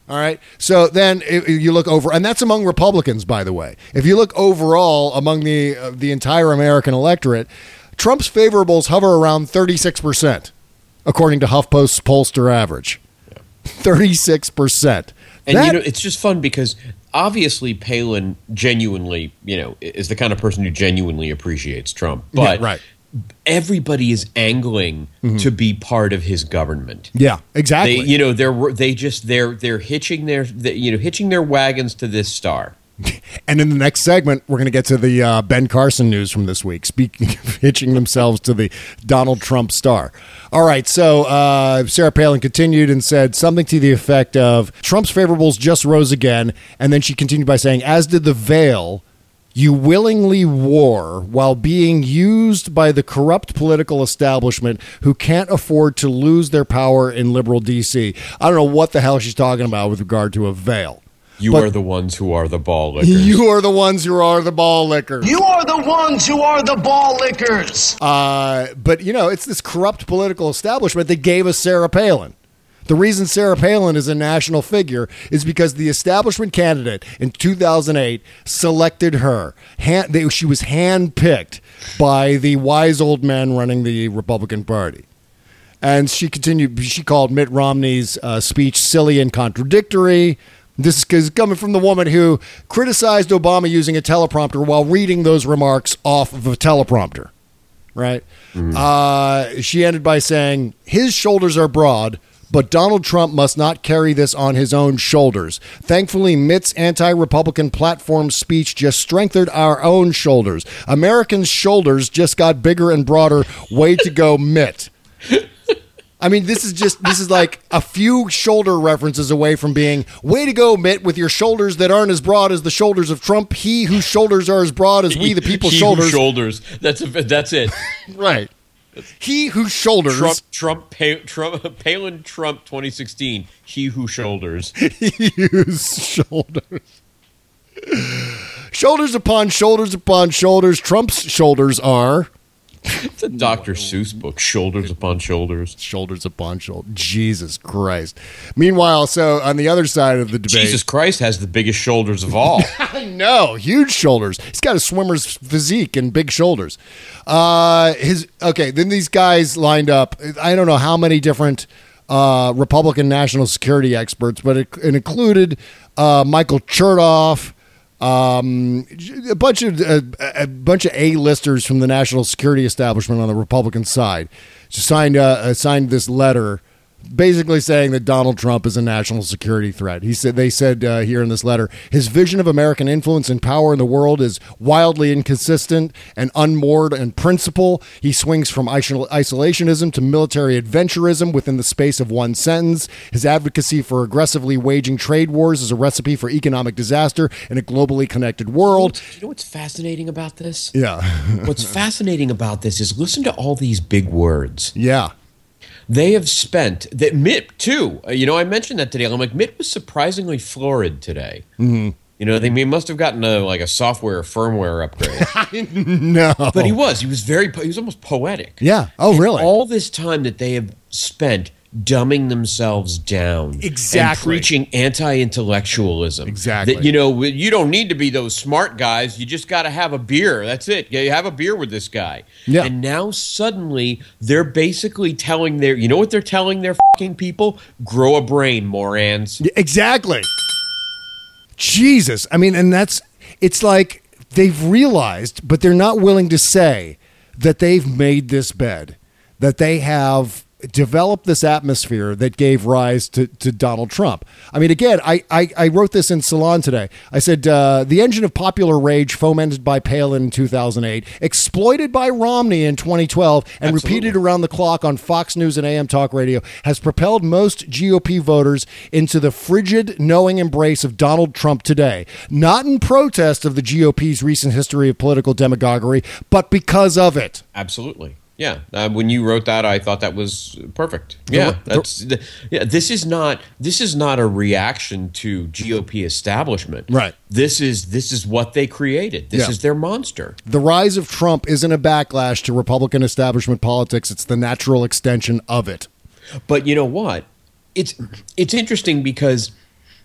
All right. So then if you look over, and that's among Republicans, by the way. If you look overall among the uh, the entire American electorate, Trump's favorables hover around thirty-six percent, according to HuffPost's pollster average. Yeah. thirty-six percent. And, that, you know, it's just fun because obviously Palin genuinely, you know, is the kind of person who genuinely appreciates Trump. But yeah, right. everybody is angling mm-hmm. to be part of his government. Yeah, exactly. They, you know, they're they just they're they're hitching their they, you know hitching their wagons to this star. And in the next segment, we're going to get to the uh, Ben Carson news from this week. Speaking of hitching themselves to the Donald Trump star. All right, so uh, Sarah Palin continued and said something to the effect of Trump's favorables just rose again, and then she continued by saying, as did the veil. You willingly wore while being used by the corrupt political establishment who can't afford to lose their power in liberal D C. I don't know what the hell she's talking about with regard to a veil. You but are the ones who are the ball lickers. You are the ones who are the ball lickers. You are the ones who are the ball lickers. Uh, but, you know, it's this corrupt political establishment that gave us Sarah Palin. The reason Sarah Palin is a national figure is because the establishment candidate in two thousand eight selected her. Hand, they, she was handpicked by the wise old men running the Republican Party. And she continued, she called Mitt Romney's uh, speech silly and contradictory. This is coming from the woman who criticized Obama using a teleprompter while reading those remarks off of a teleprompter, right? Mm-hmm. Uh, she ended by saying, his shoulders are broad, but Donald Trump must not carry this on his own shoulders. Thankfully, Mitt's anti-Republican platform speech just strengthened our own shoulders. Americans' shoulders just got bigger and broader. Way to go, Mitt. I mean, this is just, this is like a few shoulder references away from being, way to go, Mitt, with your shoulders that aren't as broad as the shoulders of Trump. He whose shoulders are as broad as we, the people's he shoulders. Whose shoulders. That's a, that's it. Right. He whose shoulders. Trump, Trump, pa- Trump, Palin, Trump, twenty sixteen. He who shoulders. He whose shoulders. Shoulders upon shoulders upon shoulders. Trump's shoulders are. It's a Doctor Seuss book, Shoulders Upon Shoulders. Shoulders upon shoulders. Jesus Christ. Meanwhile, so on the other side of the debate. Jesus Christ has the biggest shoulders of all. I know. Huge shoulders. He's got a swimmer's physique and big shoulders. Uh, his Okay, then these guys lined up. I don't know how many different uh, Republican national security experts, but it, it included uh, Michael Chertoff, Um, a bunch of a, a bunch of A-listers from the national security establishment on the Republican side signed uh, signed this letter, basically saying that Donald Trump is a national security threat. He said they said uh, here in this letter, his vision of American influence and power in the world is wildly inconsistent and unmoored in principle. He swings from isol- isolationism to military adventurism within the space of one sentence. His advocacy for aggressively waging trade wars is a recipe for economic disaster in a globally connected world. You know what's fascinating about this? Yeah. What's fascinating about this is listen to all these big words. Yeah. They have spent that Mitt too. You know, I mentioned that today. I'm like, Mitt was surprisingly florid today. Mm-hmm. You know, they must have gotten a like a software or firmware upgrade. No, but he was. He was very. He was almost poetic. Yeah. Oh, and really? All this time that they have spent dumbing themselves down, exactly, and preaching anti-intellectualism. Exactly. That, you know, you don't need to be those smart guys. You just got to have a beer. That's it. You have a beer with this guy. Yeah. And now suddenly they're basically telling their. You know what they're telling their fucking people? Grow a brain, morons. Exactly. Jesus. I mean, and that's, it's like they've realized, but they're not willing to say that they've made this bed, that they have developed this atmosphere that gave rise to, to Donald Trump. I mean, again, I, I, I wrote this in Salon today. I said, uh, the engine of popular rage fomented by Palin in two thousand eight, exploited by Romney in twenty twelve, and Absolutely. repeated around the clock on Fox News and A M Talk Radio, has propelled most G O P voters into the frigid, knowing embrace of Donald Trump today. Not in protest of the G O P's recent history of political demagoguery, but because of it. Absolutely. Yeah, uh, when you wrote that, I thought that was perfect. Yeah, that's yeah. This is not this is not a reaction to G O P establishment. Right. This is this is what they created. This Yeah. is their monster. The rise of Trump isn't a backlash to Republican establishment politics. It's the natural extension of it. But you know what? It's it's interesting because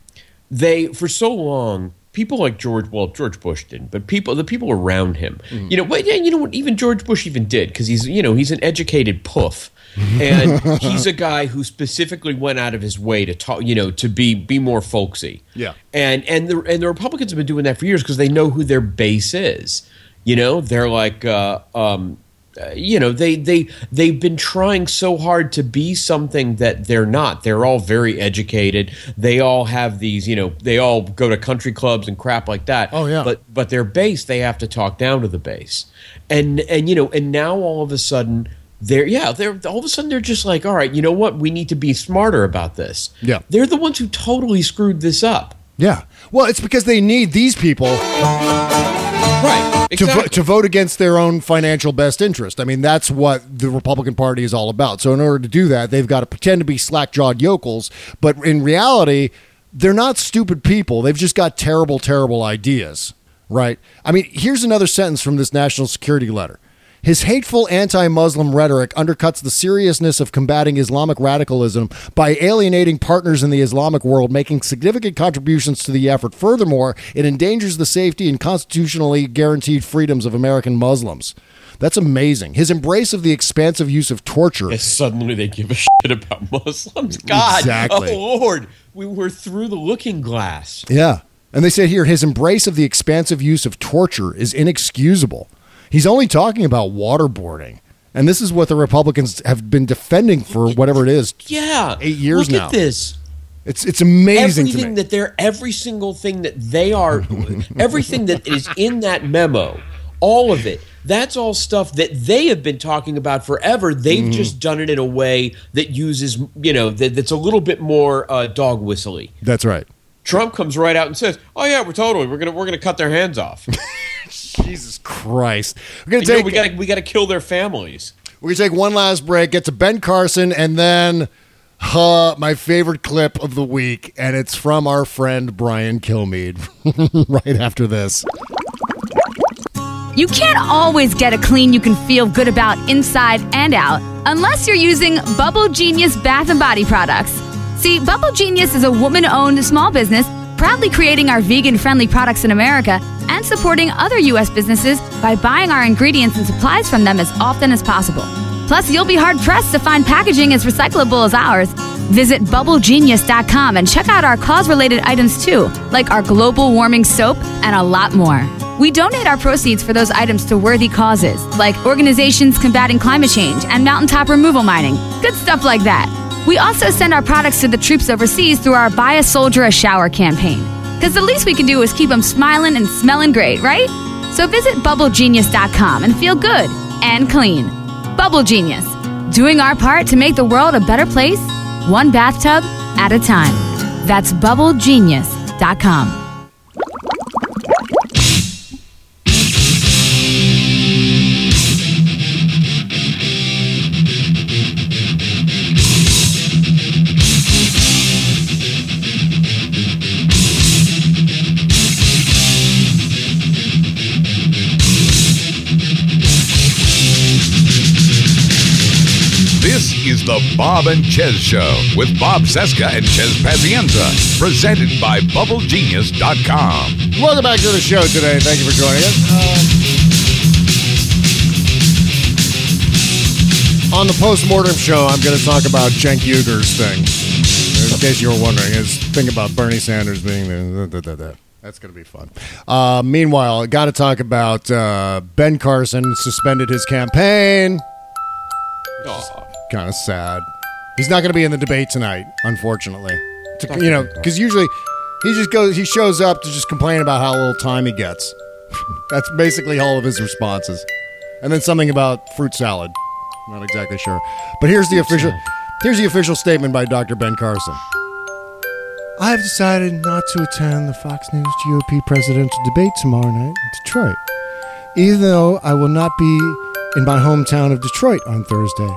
they for so long. People like George, well, George Bush didn't, but people, the people around him, mm. you know, well, yeah, you know what? Even George Bush even did because he's, you know, he's an educated poof, and he's a guy who specifically went out of his way to talk, you know, to be be more folksy. Yeah, and and the and the Republicans have been doing that for years because they know who their base is. You know, they're like, uh, um, uh, you know, they they they've been trying so hard to be something that they're not. They're all very educated. They all have these, you know, they all go to country clubs and crap like that. Oh yeah. But but their base, they have to talk down to the base, and and you know, and now all of a sudden they're yeah they're all of a sudden they're just like, all right, you know what, we need to be smarter about this. Yeah. They're the ones who totally screwed this up. Yeah. Well, it's because they need these people. Right. To, Exactly. vo- to vote against their own financial best interest. I mean, that's what the Republican Party is all about. So in order to do that, they've got to pretend to be slack-jawed yokels. But in reality, they're not stupid people. They've just got terrible, terrible ideas, right? I mean, here's another sentence from this national security letter. His hateful anti-Muslim rhetoric undercuts the seriousness of combating Islamic radicalism by alienating partners in the Islamic world, making significant contributions to the effort. Furthermore, it endangers the safety and constitutionally guaranteed freedoms of American Muslims. That's amazing. His embrace of the expansive use of torture. And suddenly they give a shit about Muslims. God, Exactly. oh Lord, we were through the looking glass. Yeah. And they say here, his embrace of the expansive use of torture is inexcusable. He's only talking about waterboarding. And this is what the Republicans have been defending for whatever it is. Yeah. Eight years Look now. at this. It's it's amazing to Everything me. that they're, every single thing that they are, everything that is in that memo, all of it, that's all stuff that they have been talking about forever. They've Mhm. just done it in a way that uses, you know, that, that's a little bit more uh, dog whistly. That's right. Trump comes right out and says, "Oh yeah, we're totally we're gonna we're gonna cut their hands off." Jesus Christ! We're gonna You know, take we got we got to kill their families. we're gonna take one last break. Get to Ben Carson, and then uh, my favorite clip of the week, and it's from our friend Brian Kilmeade. Right after this. You can't always get a clean you can feel good about inside and out unless you're using Bubble Genius Bath and Body products. See, Bubble Genius is a woman-owned small business proudly creating our vegan-friendly products in America and supporting other U S businesses by buying our ingredients and supplies from them as often as possible. Plus, you'll be hard-pressed to find packaging as recyclable as ours. Visit bubble genius dot com and check out our cause-related items too, like our global warming soap and a lot more. We donate our proceeds for those items to worthy causes, like organizations combating climate change and mountaintop removal mining. Good stuff like that. We also send our products to the troops overseas through our Buy a Soldier a Shower campaign. Because the least we can do is keep them smiling and smelling great, right? So visit bubble genius dot com and feel good and clean. Bubble Genius, doing our part to make the world a better place, one bathtub at a time. That's bubble genius dot com. This is the Bob and Ches Show with Bob Cesca and Ches Pazienza, presented by bubble genius dot com. Welcome back to the show today. Thank you for joining us. Um, on the post-mortem show, I'm going to talk about Cenk Uyghur's thing. In case you were wondering, his thing about Bernie Sanders being there. Da, da, da, da. That's going to be fun. Uh, meanwhile, got to talk about uh, Ben Carson suspended his campaign. Kind of sad. He's not going to be in the debate tonight, unfortunately. To, you know, because usually he just goes, he shows up to just complain about how little time he gets. That's basically all of his responses, and then something about fruit salad. Not exactly sure, but here's the official. Here's the official statement by Doctor Ben Carson. I have decided not to attend the Fox News G O P presidential debate tomorrow night in Detroit, even though I will not be in my hometown of Detroit on Thursday.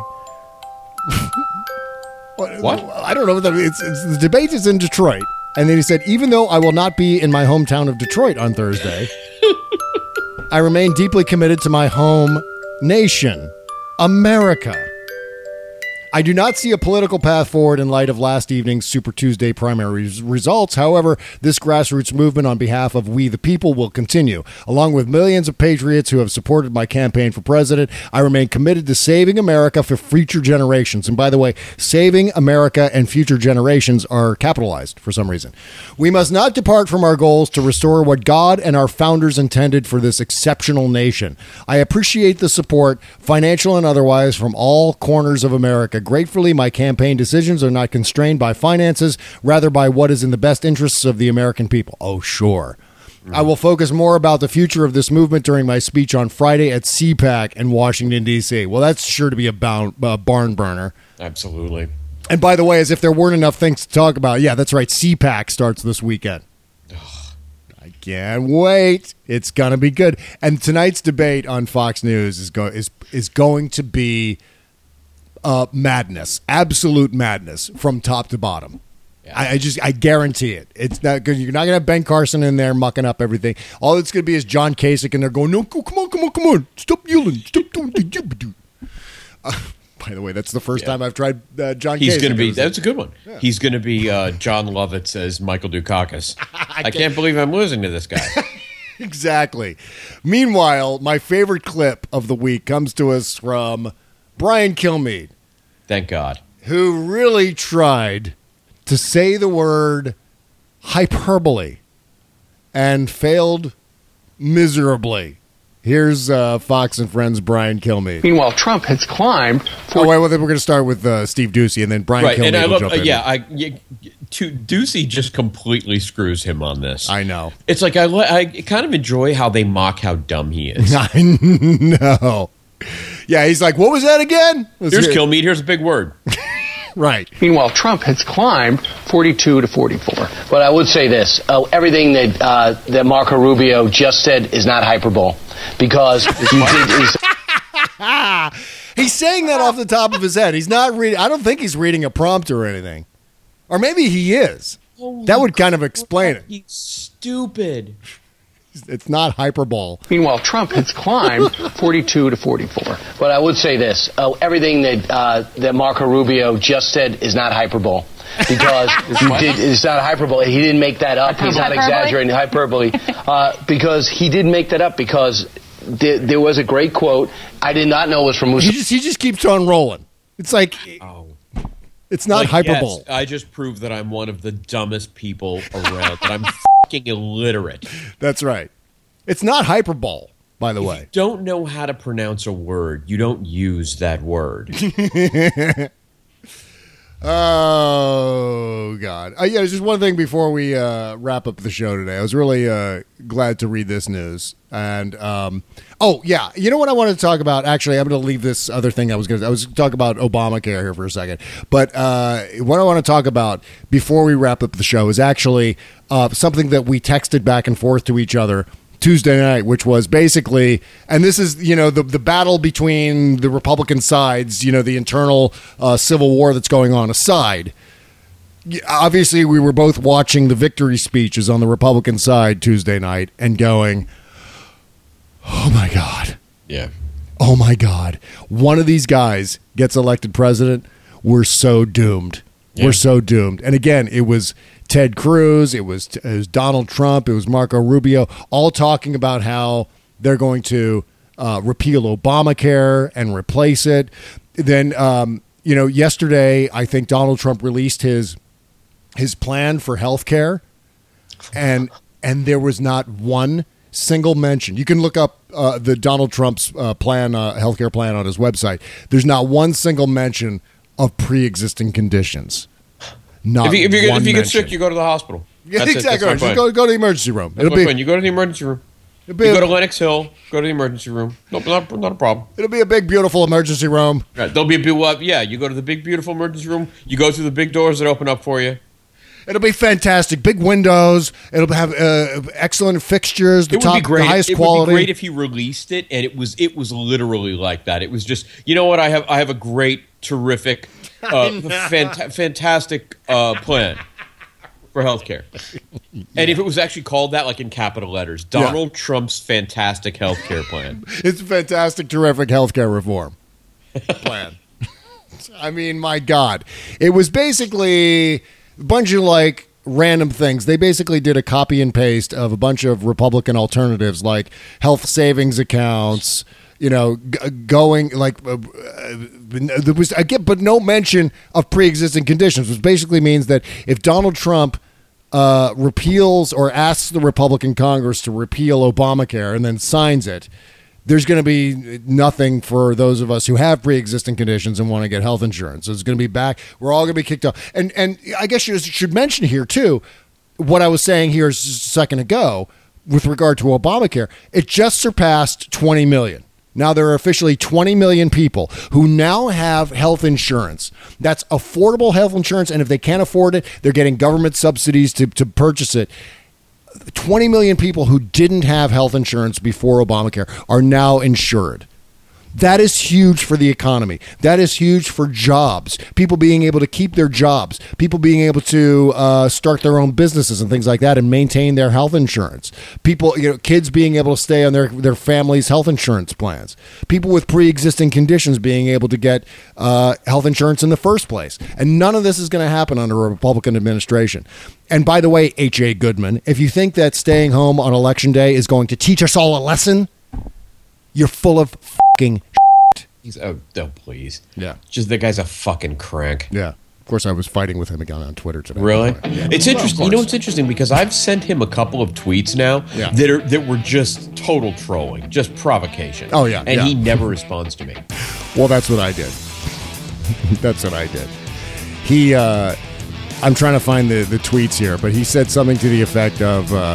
what? What? I don't know what that means. It's, it's, the debate is in Detroit. And then he said, even though I will not be in my hometown of Detroit on Thursday, I remain deeply committed to my home nation, America. I do not see a political path forward in light of last evening's Super Tuesday primary res- results. However, this grassroots movement on behalf of we the people will continue. Along with millions of patriots who have supported my campaign for president, I remain committed to saving America for future generations. And by the way, saving America and future generations are capitalized for some reason. We must not depart from our goals to restore what God and our founders intended for this exceptional nation. I appreciate the support, financial and otherwise, from all corners of America. Gratefully, my campaign decisions are not constrained by finances, rather by what is in the best interests of the American people. Oh, sure. Mm-hmm. I will focus more about the future of this movement during my speech on Friday at C PAC in Washington, D C. Well, that's sure to be a bound, uh, barn burner. Absolutely. And by the way, as if there weren't enough things to talk about, yeah, that's right, C PAC starts this weekend. I can't wait. It's going to be good. And tonight's debate on Fox News is, go- is, is going to be... Uh, madness, absolute madness from top to bottom. Yeah. I, I just, I guarantee it. It's not good. You're not gonna have Ben Carson in there mucking up everything. All it's gonna be is John Kasich, and they're going, "No, come on, come on, come on, stop yelling, stop doing." Uh, by the way, that's the first yeah. time I've tried uh, John. He's Kasich. gonna be. That's a good one. Yeah. He's gonna be uh, John Lovitz as Michael Dukakis. I, can't, I can't believe I'm losing to this guy. Exactly. Meanwhile, my favorite clip of the week comes to us from Brian Kilmeade. Thank God. Who really tried to say the word hyperbole and failed miserably. Here's uh, Fox and Friends' Brian Kilmeade. Meanwhile, Trump has climbed. Oh, wait, well, then we're going to start with uh, Steve Doocy, and then Brian right, Kilmeade and I will love, jump uh, in. Yeah, I, yeah, to, Doocy just completely screws him on this. I know. It's like I, I kind of enjoy how they mock how dumb he is. I know. Yeah, he's like, what was that again? Let's Here's hear- Kilmeade. Here's a big word. Right. Meanwhile, Trump has climbed forty-two to forty-four. But I would say this: uh, everything that uh, that Marco Rubio just said is not hyperbole, because you did. He's saying that off the top of his head. He's not reading. I don't think he's reading a prompter or anything, or maybe he is. Holy that would kind of explain it. He's stupid. It's not hyperbole. Meanwhile, Trump has climbed forty-two to forty-four. But I would say this: uh, everything that uh, that Marco Rubio just said is not hyperbole, because you did, it's not hyperbole. He didn't make that up. He's not Hyperbole? exaggerating hyperbole, uh, because he didn't make that up. Because there, there was a great quote I did not know was from Musa. He just he just keeps on rolling. It's like oh. It's not like, hyperbole. Yes, I just proved that I'm one of the dumbest people around. That I'm fucking illiterate. That's right. It's not hyperbole, by the if way. You don't know how to pronounce a word. You don't use that word. Oh, God. Uh, yeah, there's just one thing before we uh, wrap up the show today. I was really uh, glad to read this news. And, um, oh, yeah, you know what I wanted to talk about? Actually, I'm going to leave this other thing I was going to I was going to talk about Obamacare here for a second. But uh, what I want to talk about before we wrap up the show is actually uh, something that we texted back and forth to each other Tuesday night, which was basically, and this is, you know, the the battle between the Republican sides, you know, the internal uh, civil war that's going on aside. Obviously, we were both watching the victory speeches on the Republican side Tuesday night and going, oh my God. Yeah. Oh my God. One of these guys gets elected president. We're so doomed. Yeah. We're so doomed. And again, it was Ted Cruz, it was, it was Donald Trump, it was Marco Rubio, all talking about how they're going to uh, repeal Obamacare and replace it. Then, um, you know, yesterday, I think Donald Trump released his his plan for health care, and and there was not one single mention. You can look up uh, the Donald Trump's uh, plan, uh, healthcare plan on his website. There's not one single mention of pre-existing conditions. Not if you, if you, one if you get mention. sick, you go to the hospital. Yeah, That's exactly. It. Right. Just go, go to the emergency room. That's It'll my be point. You go to the emergency room. You be a, go to Lenox Hill. Go to the emergency room. No, not, not a problem. It'll be a big, beautiful emergency room. Right. There'll be a big. Uh, yeah, you go to the big, beautiful emergency room. You go through the big doors that open up for you. It'll be fantastic. Big windows. It'll have uh, excellent fixtures. The it top, would be great. the highest it quality. Would be great if he released it, and it was it was literally like that. It was just, you know what? I have I have a great, terrific, uh, fant- fantastic uh, plan for healthcare. Yeah. And if it was actually called that, like in capital letters, Donald yeah. Trump's fantastic healthcare plan. It's a fantastic, terrific healthcare reform plan. I mean, my God. It was basically a bunch of like random things. They basically did a copy and paste of a bunch of Republican alternatives like health savings accounts, you know, g- going like uh, uh, there was again, but no mention of pre-existing conditions, which basically means that if Donald Trump uh, repeals or asks the Republican Congress to repeal Obamacare and then signs it, there's going to be nothing for those of us who have pre-existing conditions and want to get health insurance. So it's going to be back. We're all going to be kicked off. And and I guess you should mention here, too, what I was saying here just a second ago with regard to Obamacare. It just surpassed twenty million. Now there are officially twenty million people who now have health insurance. That's affordable health insurance, and if they can't afford it, they're getting government subsidies to, to purchase it. twenty million people who didn't have health insurance before Obamacare are now insured. That is huge for the economy. That is huge for jobs. People being able to keep their jobs. People being able to uh, start their own businesses and things like that and maintain their health insurance. People, you know, kids being able to stay on their, their family's health insurance plans. People with pre-existing conditions being able to get uh, health insurance in the first place. And none of this is going to happen under a Republican administration. And by the way, H A. Goodman, if you think that staying home on Election Day is going to teach us all a lesson, you're full of fucking shit. He's oh, oh please. Yeah. Just the guy's a fucking crank. Yeah. Of course, I was fighting with him again on Twitter today. Really? Yeah. It's Well, interesting. of You know course. what's interesting? Because I've sent him a couple of tweets now Yeah. that are that were just total trolling, just provocation. Oh, yeah, And yeah. he never responds to me. Well, that's what I did. That's what I did. He, uh, I'm trying to find the, the tweets here, but he said something to the effect of, uh,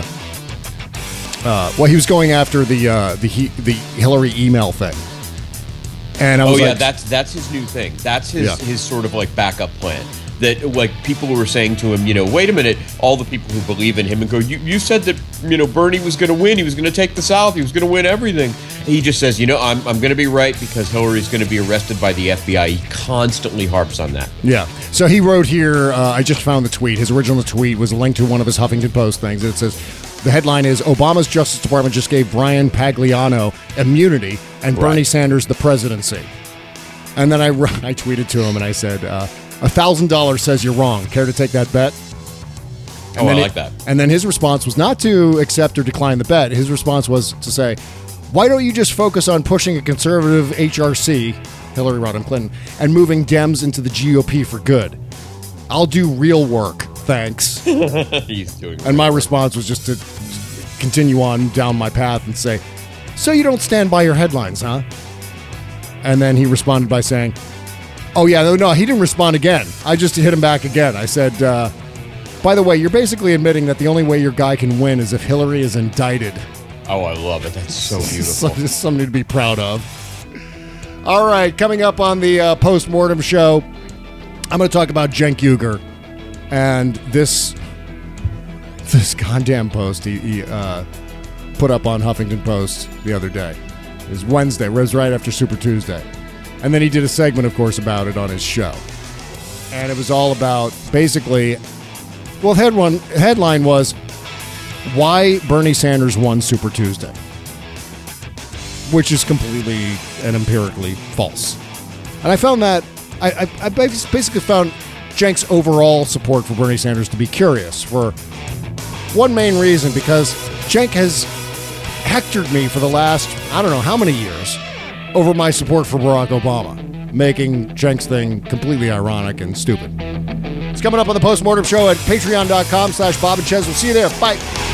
uh, well, he was going after the uh, the he, the Hillary email thing, and I Oh was yeah, like, that's that's his new thing. That's his Yeah. his sort of like backup plan. That like people were saying to him, you know, wait a minute, all the people who believe in him and go, you, you said that, you know, Bernie was going to win. He was going to take the South. He was going to win everything. And he just says, you know, I'm, I'm going to be right because Hillary's going to be arrested by the F B I. He constantly harps on that. yeah. So he wrote here. Uh, I just found the tweet. His original tweet was linked to one of his Huffington Post things. It says the headline is Obama's Justice Department just gave Brian Pagliano immunity and Bernie Right. Sanders the presidency. And then I I tweeted to him and I said, uh, a thousand dollars says you're wrong. Care to take that bet? Oh, And then I it- like that. And then his response was not to accept or decline the bet. His response was to say, why don't you just focus on pushing a conservative H R C, Hillary Rodham Clinton, and moving Dems into the G O P for good? I'll do real work, thanks. He's doing And my response was just to continue on down my path and say, so you don't stand by your headlines, huh? And then he responded by saying, oh, yeah, no, no, he didn't respond again. I just hit him back again. I said, uh, by the way, you're basically admitting that the only way your guy can win is if Hillary is indicted. Oh, I love it. That's so So beautiful. just something to be proud of. All right, coming up on the uh, post-mortem show, I'm going to talk about Cenk Uygur and this this goddamn post he, he uh, put up on Huffington Post the other day. It was Wednesday. It was right after Super Tuesday. And then he did a segment, of course, about it on his show. And it was all about basically, well, headline, headline was, why Bernie Sanders won Super Tuesday, which is completely and empirically false. And I found that, I, I, I basically found Cenk's overall support for Bernie Sanders to be curious for one main reason, because Cenk has hectored me for the last, I don't know how many years, over my support for Barack Obama, making Cenk's thing completely ironic and stupid. It's coming up on the Postmortem Show at patreon.com slash Bob and Ches. We'll see you there. Bye.